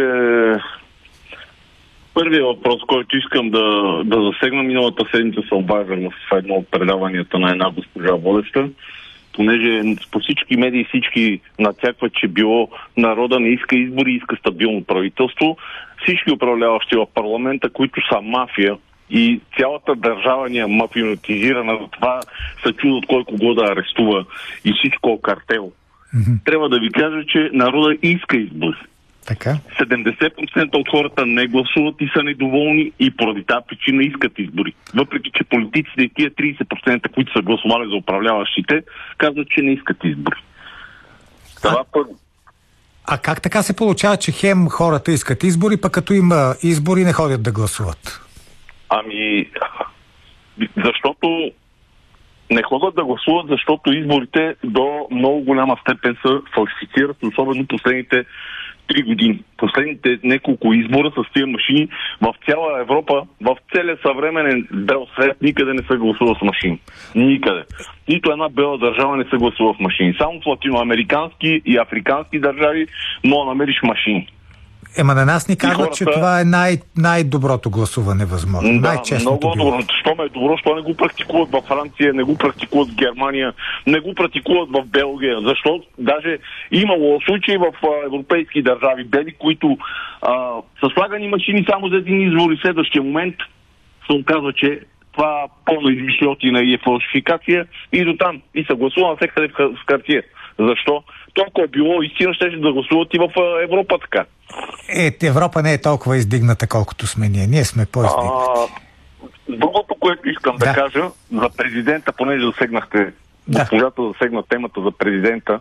първият въпрос, който искам да засегна, миналата седмица се обаждам в едно от предаванията на една госпожа водеща, понеже по всички медии всички натякват, че било народа не иска избори, иска стабилно правителство. Всички управляващи в парламента, които са мафия, и цялата държава ни е мафиотизирана, за това се чудо от кой кого да арестува и всичко картел. Трябва да ви кажа, че народа иска избори. Така. 70% от хората не гласуват и са недоволни и поради тази причина искат избори. Въпреки че политиците и тия 30%, които са гласували за управляващите, казват, че не искат избори. Това първо. А как така се получава, че хем хората искат избори, пък като има избори не ходят да гласуват? Ами, защото не ходят да гласуват, защото изборите до много голяма степен се фалшифицират, особено последните 3 години. Последните няколко избора с тия машини в цяла Европа, в целия съвременен бел свет, никъде не се гласува с машини. Никъде. Нито една бела държава не се гласува с машини. Само в латиноамерикански и африкански държави мога да намериш машини. Ема на нас ни казват, хората... че това е най-доброто гласуване възможно. Да, най-честното много добро. Що ме е добро, що не го практикуват във Франция, не го практикуват в Германия, не го практикуват в Белгия. Защо? Даже имало случаи в европейски държави, бели, които са слагани машини само за един избор и следващия момент се оказва, че това пълна измишльотина и е фалшификация и до там. И се гласува навсякъде в хартия. Защо? Толкова било истина, ще да гласуват и в Европа така. Европа не е толкова издигната, колкото сме ние. Ние сме по-издигнати. Другото, което искам да кажа за президента, понеже засегнахте, госпожата засегна темата за президента.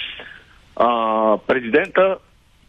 Президента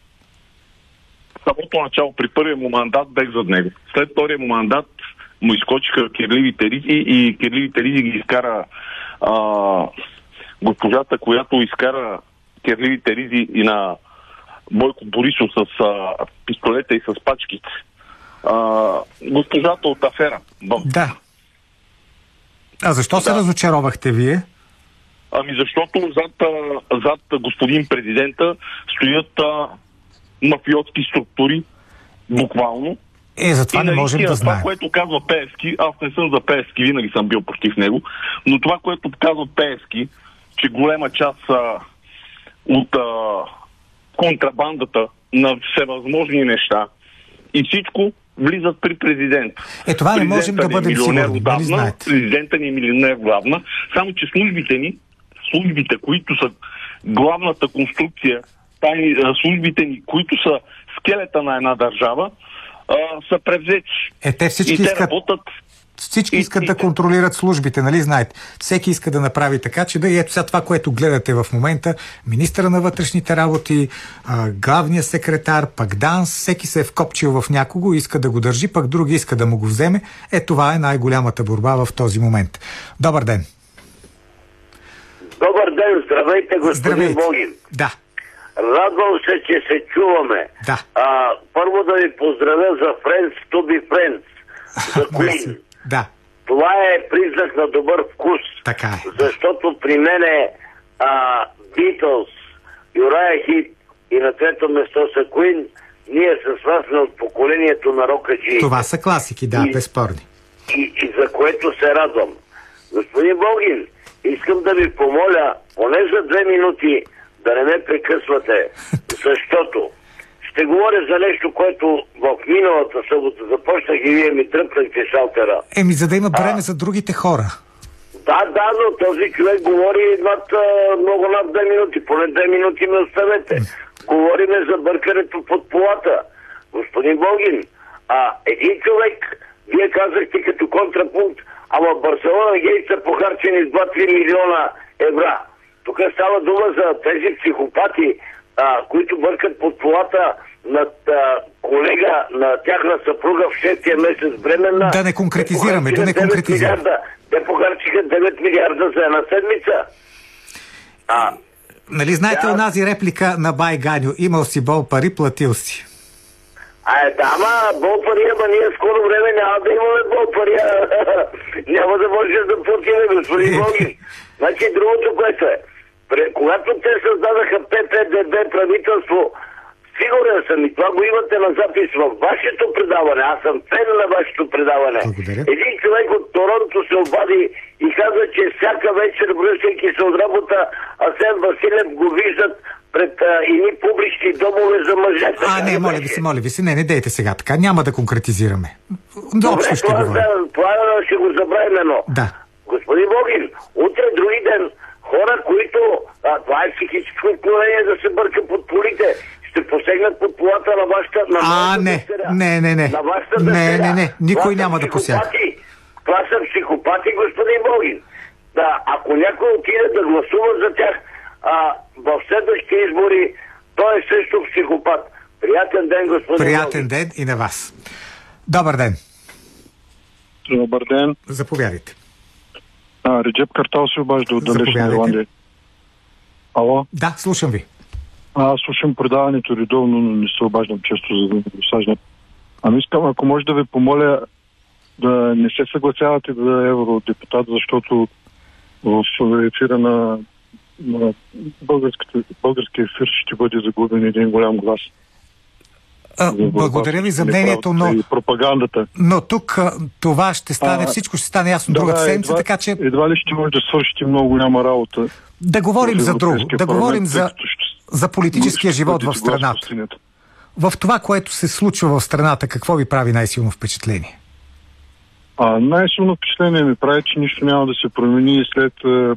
в самото начало, при първия му мандат, бех зад него. След втория му мандат му изкочиха кирливите ризи и кирливите ризи ги изкара госпожата, която изкара кирливите ризи и на Бойко Борисов с пистолета и с пачките. Госпожата от афера. Да. А защо се разочаровахте вие? Ами защото зад господин президента стоят мафиотски структури, буквално. Затова не можем да знаем. Това, което казва Пеевски, аз не съм за Пеевски, винаги съм бил против него, но това, което казва Пеевски, че голема част от контрабандата на всевъзможни неща и всичко влизат при президента. Това не можем да бъдем сигурни. Президента ни е милионер главна, само че службите, които са главната конструкция, службите ни, които са скелета на една държава, са превзети. Те всички работят. Всички искат да контролират службите, нали знаете? Всеки иска да направи така, че да и ето сега това, което гледате в момента, министъра на вътрешните работи, главният секретар, пък ДАНС, всеки се е вкопчил в някого, иска да го държи, пък други иска да му го вземе. Това е най-голямата борба в този момент. Добър ден! Добър ден! Здравейте, господин Богин! Да. Радвам се, че се чуваме. Да. Първо да ви поздравя за Friends to be Friends. За Queen. Да. Това е признак на добър вкус. Така е. Защото при мен е Beatles, Uriah Heep и на трето место са Queen. Ние с вас сме от поколението на рокаджи. Това са класики, безспорни. И за което се радвам. Господин Богин, искам да ви помоля, поне за 2 минути, да не ме прекъсвате, защото ще говоря за нещо, което в миналата събота започнах и вие ми тръпнахте шалтера. За да има време за другите хора. Да, но този човек говори много над 2 минути. Поне 2 минути ме оставете. Говориме за бъркането под полата. Господин Богин, един човек, вие казахте като контрапункт, ама в Барселона гей са похарчени с 2-3 милиона евро. Тук става дума за тези психопати, които бъркат под полата над колега на тяхна съпруга в 6-тия месец бременна. Да не конкретизираме, Те похарчиха 9 милиарда за една седмица. Нали знаете онази реплика на Бай Ганю? Имал си бол пари, платил си. Бол пари, ама ние скоро време няма да имаме бол пари. Няма да можеш да платиме, господин Богин. Значи другото, което е. Когато те създадаха ППДБ правителство, сигурен съм и това го имате на запис в вашето предаване. Аз съм фен на вашето предаване. Благодаря. Един човек от Торонто се обади и каза, че всяка вечер, връщайки се от работа, Асен Василев го виждат пред едни публични домове за мъже. Не, моля ви се, не дейте сега така. Няма да конкретизираме. Добре, това ще го забравим едно. Да. Господин Богин, утре, други ден, хора, които това е психическо отклонение да се бърка под полите, ще посегнат под главата на вашата... Не. Никой няма да посяга. Това са психопати, господин Волгин. Да, ако някой отиде да гласува за тях в следващите избори, той е също психопат. Приятен ден, господин Приятен Волгин. ден и на вас. Добър ден. Добър ден. Заповядайте. Реджеп Картал се обажда от далечна Ирландия. Ало? Да, слушам ви. Аз слушам предаването редовно, но не се обаждам често, за да не го саждам. Искам, ако може да ви помоля да не се съгласявате за евродепутат, защото в ефира на българския ефир ще бъде загубен един голям глас. Благодаря ви за мнението, но... И пропагандата. Но тук това ще стане, всичко ще стане ясно другата седмица, така че... Едва ли ще може да свършите много голяма работа. Да говорим за друго. Да говорим за политическия живот в страната. В това, което се случва в страната, какво ви прави най-силно впечатление? Най-силно впечатление ми прави, че нищо няма да се промени след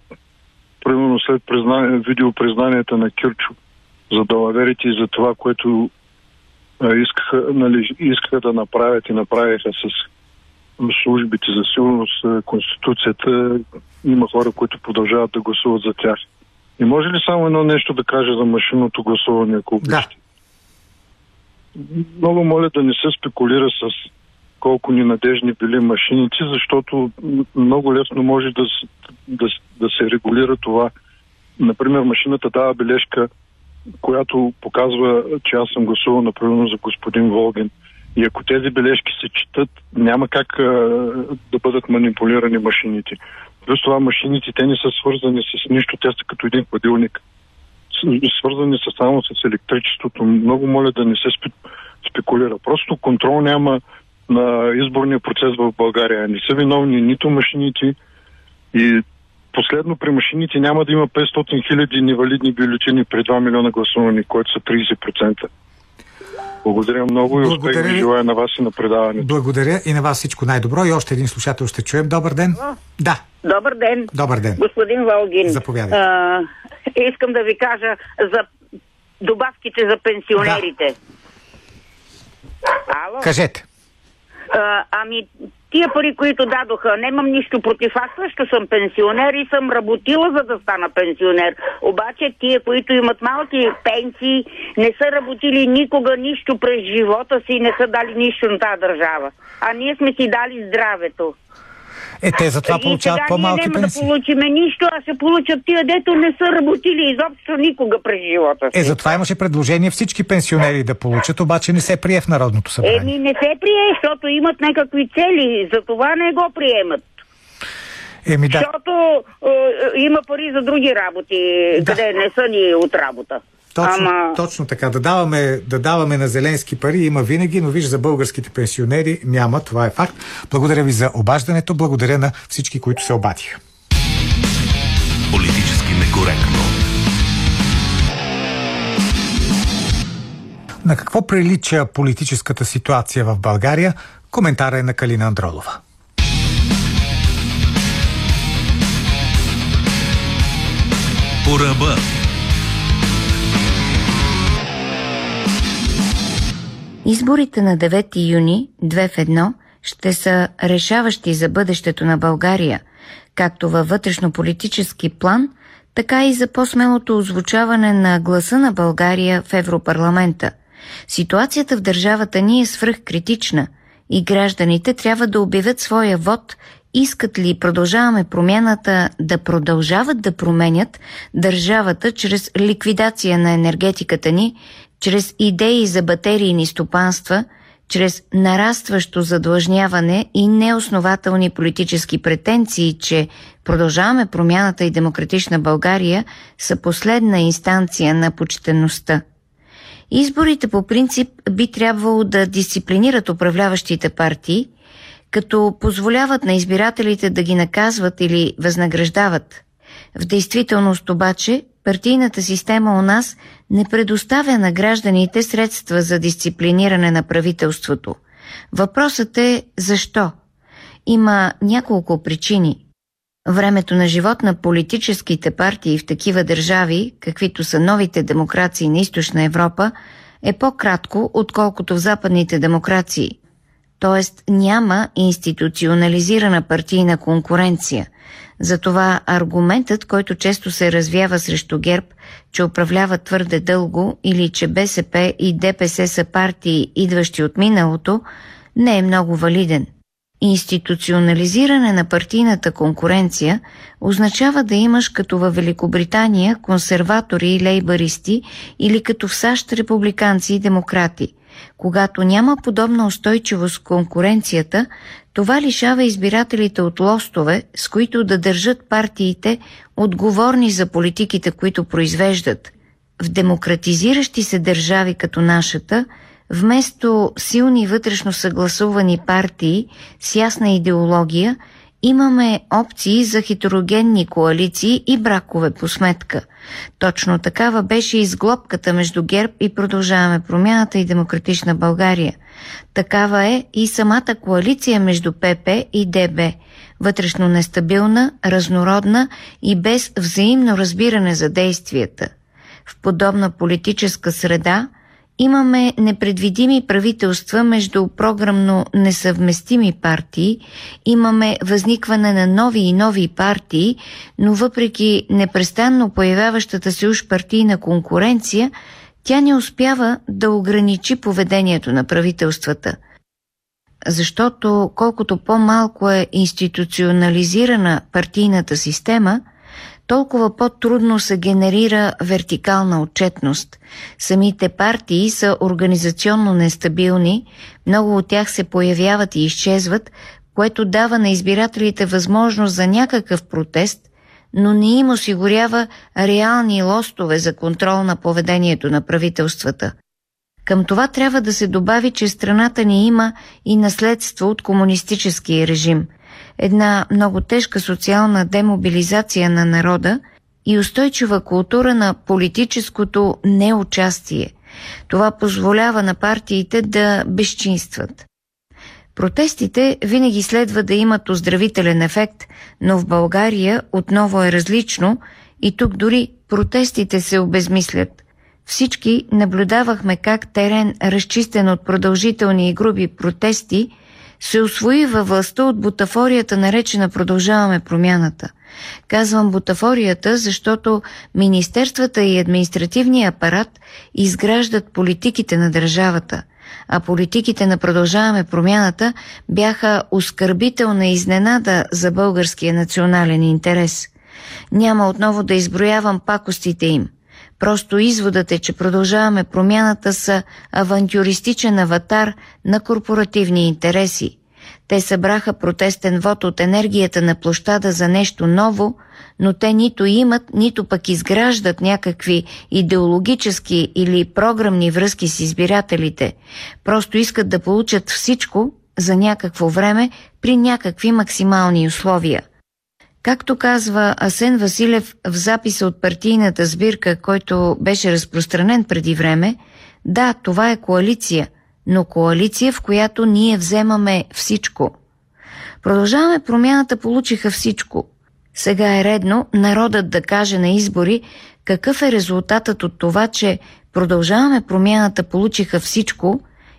видеопризнанията на Кирчо за далаверите и за това, което искаха да направят и направиха с службите за сигурност, Конституцията. Има хора, които продължават да гласуват за тях. И може ли само едно нещо да кажа за машинното гласуване, ако обичате? Много моля да не се спекулира с колко ненадежни били машините, защото много лесно може да се регулира това. Например, машината дава бележка, която показва, че аз съм гласувал, например, за господин Волгин. И ако тези бележки се четат, няма как да бъдат манипулирани машините. Плюс това машините, те не са свързани с нищо, те са като един хладилник. Свързани са само с електричеството. Много моля да не се спекулира. Просто контрол няма на изборния процес в България. Не са виновни нито машините и последно при машините няма да има 500 хиляди невалидни бюлетини при 2 милиона гласувани, които са 30%. Благодаря много и успех ви желая на вас и на предаването. Благодаря и на вас всичко най-добро. И още един слушател ще чуем. Добър ден. Да. Добър ден. Добър ден. Господин Волгин. Заповядайте. Искам да ви кажа за добавките за пенсионерите. Ало? Кажете. Тия пари, които дадоха, нямам нищо против. Аз също съм пенсионер и съм работила, за да стана пенсионер. Обаче тия, които имат малки пенсии, не са работили никога нищо през живота си и не са дали нищо на тази държава. А ние сме си дали здравето. Те затова получават по-малки пенсии. И сега ние няма да получиме нищо, а ще получат тия, дето не са работили изобщо никога през живота си. Затова имаше предложение всички пенсионери да получат, обаче не се прие в Народното събрание. Не се прие, защото имат някакви цели, затова не го приемат. Да. Защото има пари за други работи, къде не са ни от работа. Точно така. Да даваме на Зеленски пари има винаги, но виж, за българските пенсионери няма. Това е факт. Благодаря ви за обаждането. Благодаря на всички, които се обадиха. Политически некоректно. На какво прилича политическата ситуация в България? Коментара е на Калина Андролова. По ръба. Изборите на 9 юни 2 в 1 ще са решаващи за бъдещето на България, както във вътрешно-политически план, така и за по-смелото озвучаване на гласа на България в Европарламента. Ситуацията в държавата ни е свръхкритична и гражданите трябва да обявят своя вод, искат ли Продължаваме промяната да продължават да променят държавата чрез ликвидация на енергетиката ни, чрез идеи за батерийни стопанства, чрез нарастващо задлъжняване и неоснователни политически претенции, че Продължаваме промяната и Демократична България са последна инстанция на почтеността. Изборите по принцип би трябвало да дисциплинират управляващите партии, като позволяват на избирателите да ги наказват или възнаграждават. В действителност обаче партийната система у нас не предоставя на гражданите средства за дисциплиниране на правителството. Въпросът е защо? Има няколко причини. Времето на живот на политическите партии в такива държави, каквито са новите демокрации на Източна Европа, е по-кратко, отколкото в западните демокрации. Тоест няма институционализирана партийна конкуренция. Затова аргументът, който често се развява срещу ГЕРБ, че управлява твърде дълго или че БСП и ДПС са партии, идващи от миналото, не е много валиден. Институционализиране на партийната конкуренция означава да имаш като във Великобритания консерватори и лейбаристи или като в САЩ републиканци и демократи. Когато няма подобна устойчивост в конкуренцията, това лишава избирателите от лостове, с които да държат партиите отговорни за политиките, които произвеждат. В демократизиращи се държави като нашата, вместо силни вътрешно съгласувани партии с ясна идеология, имаме опции за хетерогенни коалиции и бракове по сметка. Точно такава беше и сглобката между ГЕРБ и Продължаваме промяната и Демократична България. Такава е и самата коалиция между ПП и ДБ. Вътрешно нестабилна, разнородна и без взаимно разбиране за действията. В подобна политическа среда имаме непредвидими правителства между програмно несъвместими партии, имаме възникване на нови и нови партии, но въпреки непрестанно появяващата се уж партийна конкуренция, тя не успява да ограничи поведението на правителствата. Защото колкото по-малко е институционализирана партийната система, толкова по-трудно се генерира вертикална отчетност. Самите партии са организационно нестабилни, много от тях се появяват и изчезват, което дава на избирателите възможност за някакъв протест, но не им осигурява реални лостове за контрол на поведението на правителствата. Към това трябва да се добави, че страната ни има и наследство от комунистическия режим – една много тежка социална демобилизация на народа и устойчива култура на политическото неучастие. Това позволява на партиите да безчинстват. Протестите винаги следва да имат оздравителен ефект, но в България отново е различно и тук дори протестите се обезмислят. Всички наблюдавахме как терен, разчистен от продължителни и груби протести, се усвои във властта от бутафорията, наречена Продължаваме промяната. Казвам бутафорията, защото министерствата и административния апарат изграждат политиките на държавата, а политиките на Продължаваме промяната бяха оскърбителна изненада за българския национален интерес. Няма отново да изброявам пакостите им. Просто изводът е, че Продължаваме промяната са авантюристичен аватар на корпоративни интереси. Те събраха протестен вод от енергията на площада за нещо ново, но те нито имат, нито пък изграждат някакви идеологически или програмни връзки с избирателите. Просто искат да получат всичко за някакво време при някакви максимални условия. Както казва Асен Василев в записа от партийната сбирка, който беше разпространен преди време, да, това е коалиция, но коалиция, в която ние вземаме всичко. Продължаваме промяната получиха всичко. Сега е редно народът да каже на избори какъв е резултатът от това, че Продължаваме промяната получиха всичко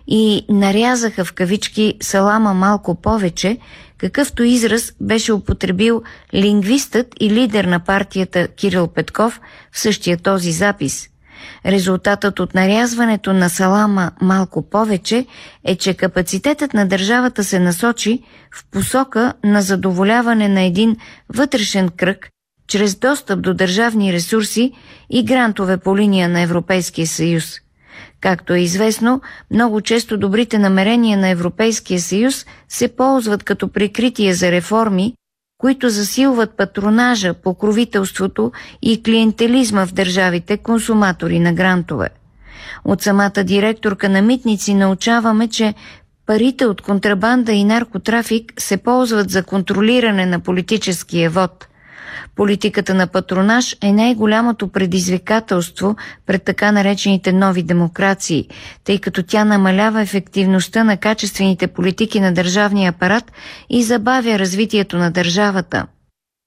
и нарязаха в кавички салама малко повече, какъвто израз беше употребил лингвистът и лидер на партията Кирил Петков в същия този запис. Резултатът от нарязването на салама малко повече е, че капацитетът на държавата се насочи в посока на задоволяване на един вътрешен кръг чрез достъп до държавни ресурси и грантове по линия на Европейския съюз. Както е известно, много често добрите намерения на Европейския съюз се ползват като прикритие за реформи, които засилват патронажа, покровителството и клиентелизма в държавите консуматори на грантове. От самата директорка на Митници научаваме, че парите от контрабанда и наркотрафик се ползват за контролиране на политическия вод. Политиката на патронаж е най-голямото предизвикателство пред така наречените нови демокрации, тъй като тя намалява ефективността на качествените политики на държавния апарат и забавя развитието на държавата.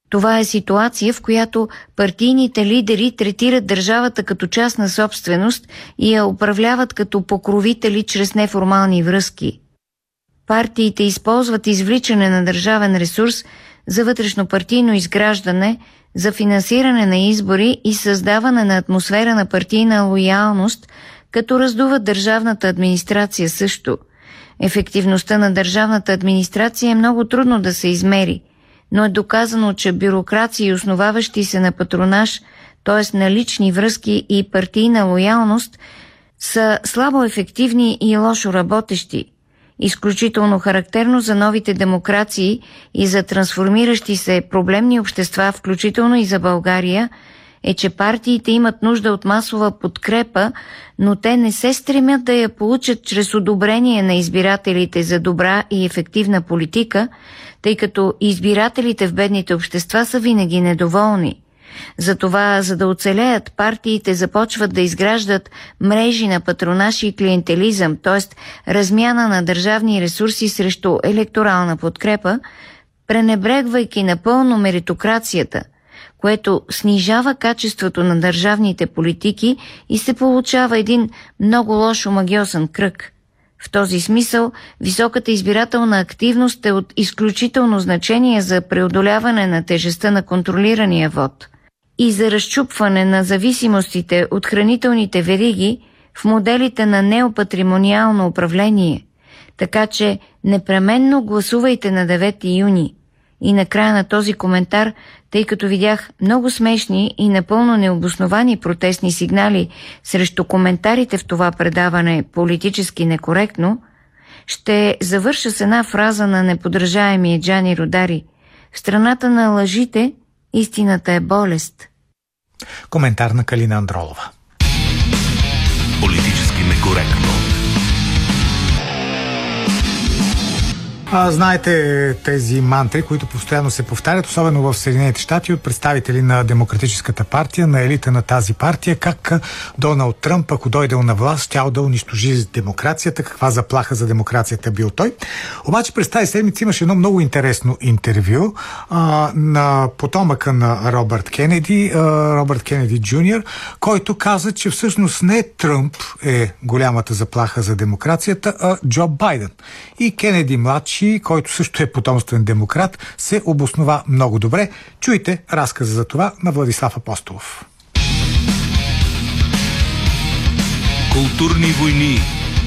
Това е ситуация, в която партийните лидери третират държавата като частна собственост и я управляват като покровители чрез неформални връзки. Партиите използват извличане на държавен ресурс за вътрешнопартийно изграждане, за финансиране на избори и създаване на атмосфера на партийна лоялност, като раздуват държавната администрация също. Ефективността на държавната администрация е много трудно да се измери, но е доказано, че бюрокрации, основаващи се на патронаж, т.е. на лични връзки и партийна лоялност, са слабо ефективни и лошо работещи. Изключително характерно за новите демокрации и за трансформиращи се проблемни общества, включително и за България, е, че партиите имат нужда от масова подкрепа, но те не се стремят да я получат чрез одобрение на избирателите за добра и ефективна политика, тъй като избирателите в бедните общества са винаги недоволни. Затова, за да оцелеят, партиите започват да изграждат мрежи на патронаж и клиентелизъм, т.е. размяна на държавни ресурси срещу електорална подкрепа, пренебрегвайки напълно меритокрацията, което снижава качеството на държавните политики и се получава един много лош омагьосан кръг. В този смисъл, високата избирателна активност е от изключително значение за преодоляване на тежестта на контролирания вод и за разчупване на зависимостите от хранителните вериги в моделите на неопатримониално управление. Така че непременно гласувайте на 9 юни. И накрая на този коментар, тъй като видях много смешни и напълно необосновани протестни сигнали срещу коментарите в това предаване политически некоректно, ще завърша с една фраза на неподражаемия Джани Родари: в страната на лъжите истината е болест. Коментар на Калина Андролова. Политически некоректно. Знаете тези мантри, които постоянно се повтарят, особено в Съединените щати, от представители на Демократическата партия, на елита на тази партия, как Доналд Тръмп, ако дойдел на власт, щял да унищожи демокрацията, каква заплаха за демокрацията бил той. Обаче през тази седмица имаше едно много интересно интервю на потомъка на Робърт Кенеди Джуниор, който каза, че всъщност не Тръмп е голямата заплаха за демокрацията, а Джо Байден. И Кенеди младши, който също е потомствен демократ, се обоснова много добре. Чуйте разказа за това на Владислав Апостолов. Културни войни.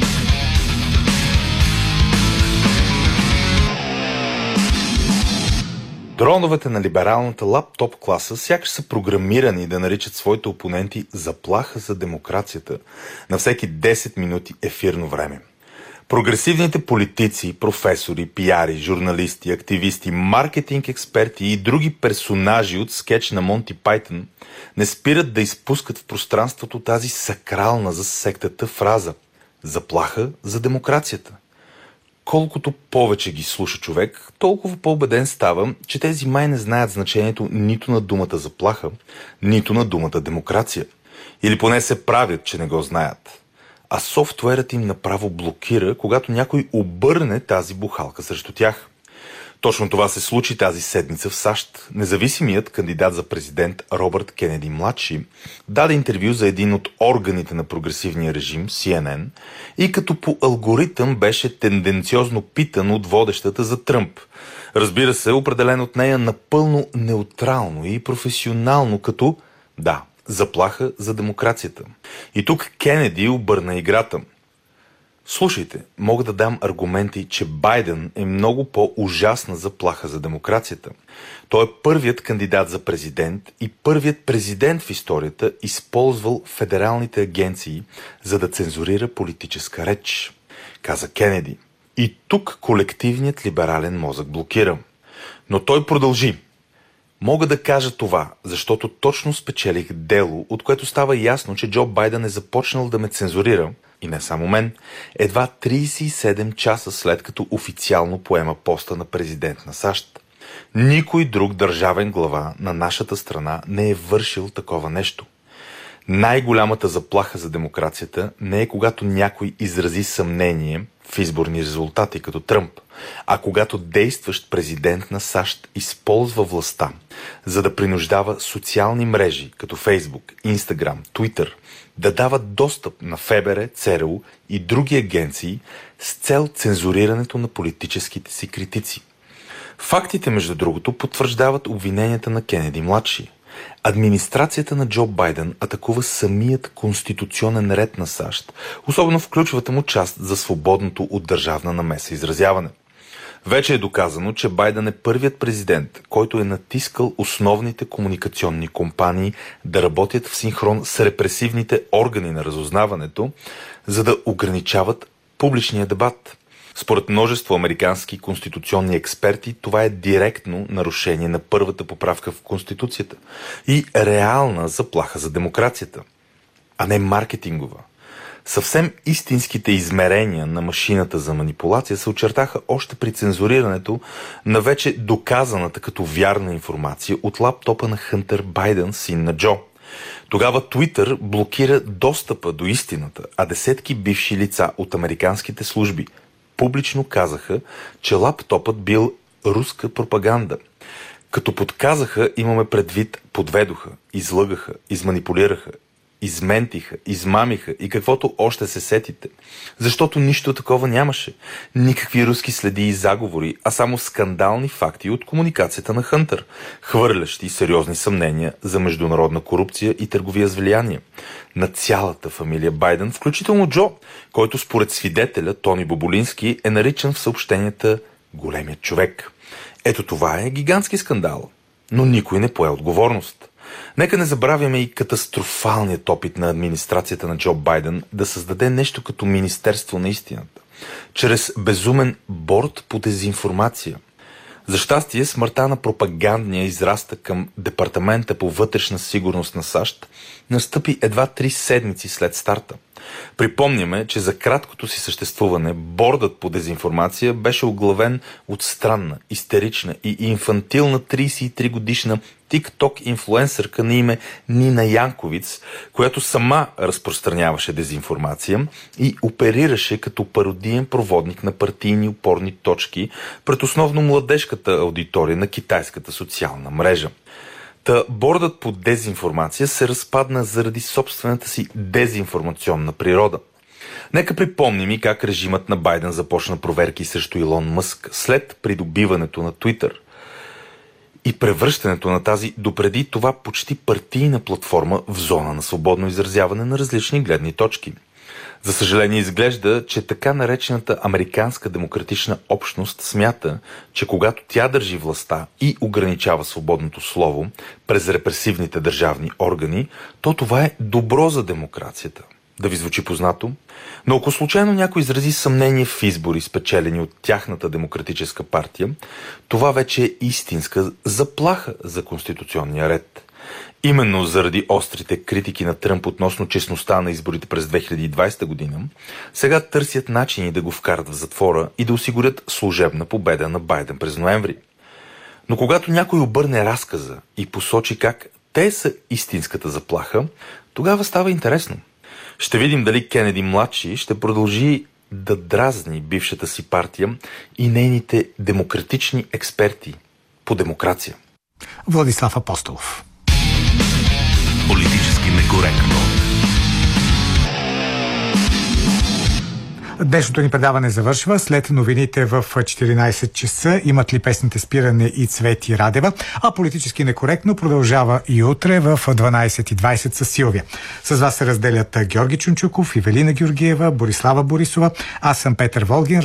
Дроновете на либералната лаптоп класа сякаш са програмирани да наричат своите опоненти заплаха за демокрацията на всеки 10 минути ефирно време. Прогресивните политици, професори, пиари, журналисти, активисти, маркетинг експерти и други персонажи от скетч на Монти Пайтън не спират да изпускат в пространството тази сакрална за сектата фраза «заплаха за демокрацията». Колкото повече ги слуша човек, толкова по-убеден става, че тези май не знаят значението нито на думата заплаха, нито на думата демокрация. Или поне се правят, че не го знаят. А софтуерът им направо блокира, когато някой обърне тази бухалка срещу тях. Точно това се случи тази седмица в САЩ. Независимият кандидат за президент Робърт Кенеди младши даде интервю за един от органите на прогресивния режим, CNN, и като по алгоритъм беше тенденциозно питан от водещата за Тръмп. Разбира се, определен от нея напълно неутрално и професионално като «да, заплаха за демокрацията». И тук Кенеди обърна играта. Слушайте, мога да дам аргументи, че Байден е много по-ужасна заплаха за демокрацията. Той е първият кандидат за президент и първият президент в историята, използвал федералните агенции, за да цензурира политическа реч, каза Кенеди. И тук колективният либерален мозък блокира. Но той продължи. Мога да кажа това, защото точно спечелих дело, от което става ясно, че Джо Байден е започнал да ме цензурира, и не само мен, едва 37 часа след като официално поема поста на президент на САЩ. Никой друг държавен глава на нашата страна не е вършил такова нещо. Най-голямата заплаха за демокрацията не е когато някой изрази съмнение в изборни резултати като Тръмп, а когато действащ президент на САЩ използва властта, за да принуждава социални мрежи като Фейсбук, Инстаграм, Твитър да дават достъп на ФБР, ЦРУ и други агенции с цел цензурирането на политическите си критици. Фактите, между другото, потвърждават обвиненията на Кенеди младши. Администрацията на Джо Байден атакува самият конституционен ред на САЩ, особено в ключовата му част за свободното от държавна намеса изразяване. Вече е доказано, че Байден е първият президент, който е натискал основните комуникационни компании да работят в синхрон с репресивните органи на разузнаването, за да ограничават публичния дебат. Според множество американски конституционни експерти, това е директно нарушение на първата поправка в Конституцията и реална заплаха за демокрацията, а не маркетингова. Съвсем истинските измерения на машината за манипулация се очертаха още при цензурирането на вече доказаната като вярна информация от лаптопа на Хънтър Байден, син на Джо. Тогава Твитър блокира достъпа до истината, а десетки бивши лица от американските служби публично казаха, че лаптопът бил руска пропаганда. Като подказаха, имаме предвид подведоха, излъгаха, изманипулираха, изментиха, измамиха и каквото още се сетите. Защото нищо такова нямаше. Никакви руски следи и заговори, а само скандални факти от комуникацията на Хънтър, хвърлящи сериозни съмнения за международна корупция и търговия с влияние на цялата фамилия Байден, включително Джо, който според свидетеля Тони Боболински е наричан в съобщенията големият човек. Ето това е гигантски скандал, но никой не пое отговорност. Нека не забравяме и катастрофалният опит на администрацията на Джо Байден да създаде нещо като Министерство на истината, чрез безумен борд по дезинформация. За щастие, смъртта на пропагандния израста към Департамента по вътрешна сигурност на САЩ настъпи едва 3 седмици след старта. Припомняме, че за краткото си съществуване бордът по дезинформация беше оглавен от странна, истерична и инфантилна 33-годишна тик-ток инфлуенсърка на име Нина Янковиц, която сама разпространяваше дезинформация и оперираше като пародиен проводник на партийни опорни точки пред основно младежката аудитория на китайската социална мрежа. Та бордът по дезинформация се разпадна заради собствената си дезинформационна природа. Нека припомним и как режимът на Байден започна проверки срещу Илон Мъск след придобиването на Твитър и превръщането на тази допреди това почти партийна платформа в зона на свободно изразяване на различни гледни точки. За съжаление изглежда, че така наречената американска демократична общност смята, че когато тя държи властта и ограничава свободното слово през репресивните държавни органи, то това е добро за демокрацията. Да ви звучи познато? Но ако случайно някой изрази съмнение в избори, спечелени от тяхната демократическа партия, това вече е истинска заплаха за конституционния ред. Именно заради острите критики на Тръмп относно честността на изборите през 2020 година, сега търсят начини да го вкарат в затвора и да осигурят служебна победа на Байден през ноември. Но когато някой обърне разказа и посочи как те са истинската заплаха, тогава става интересно. Ще видим дали Кенеди младши ще продължи да дразни бившата си партия и нейните демократични експерти по демокрация. Владислав Апостолов. Политически некоректно. Днешното ни предаване завършва. След новините в 14 часа имат ли песните Спиране и Цвети Радева, а политически некоректно продължава и утре в 12:20 с Силвия. С вас се разделят Георги Чунчуков, Ивелина Георгиева, Борислава Борисова. Аз съм Петър Волгин.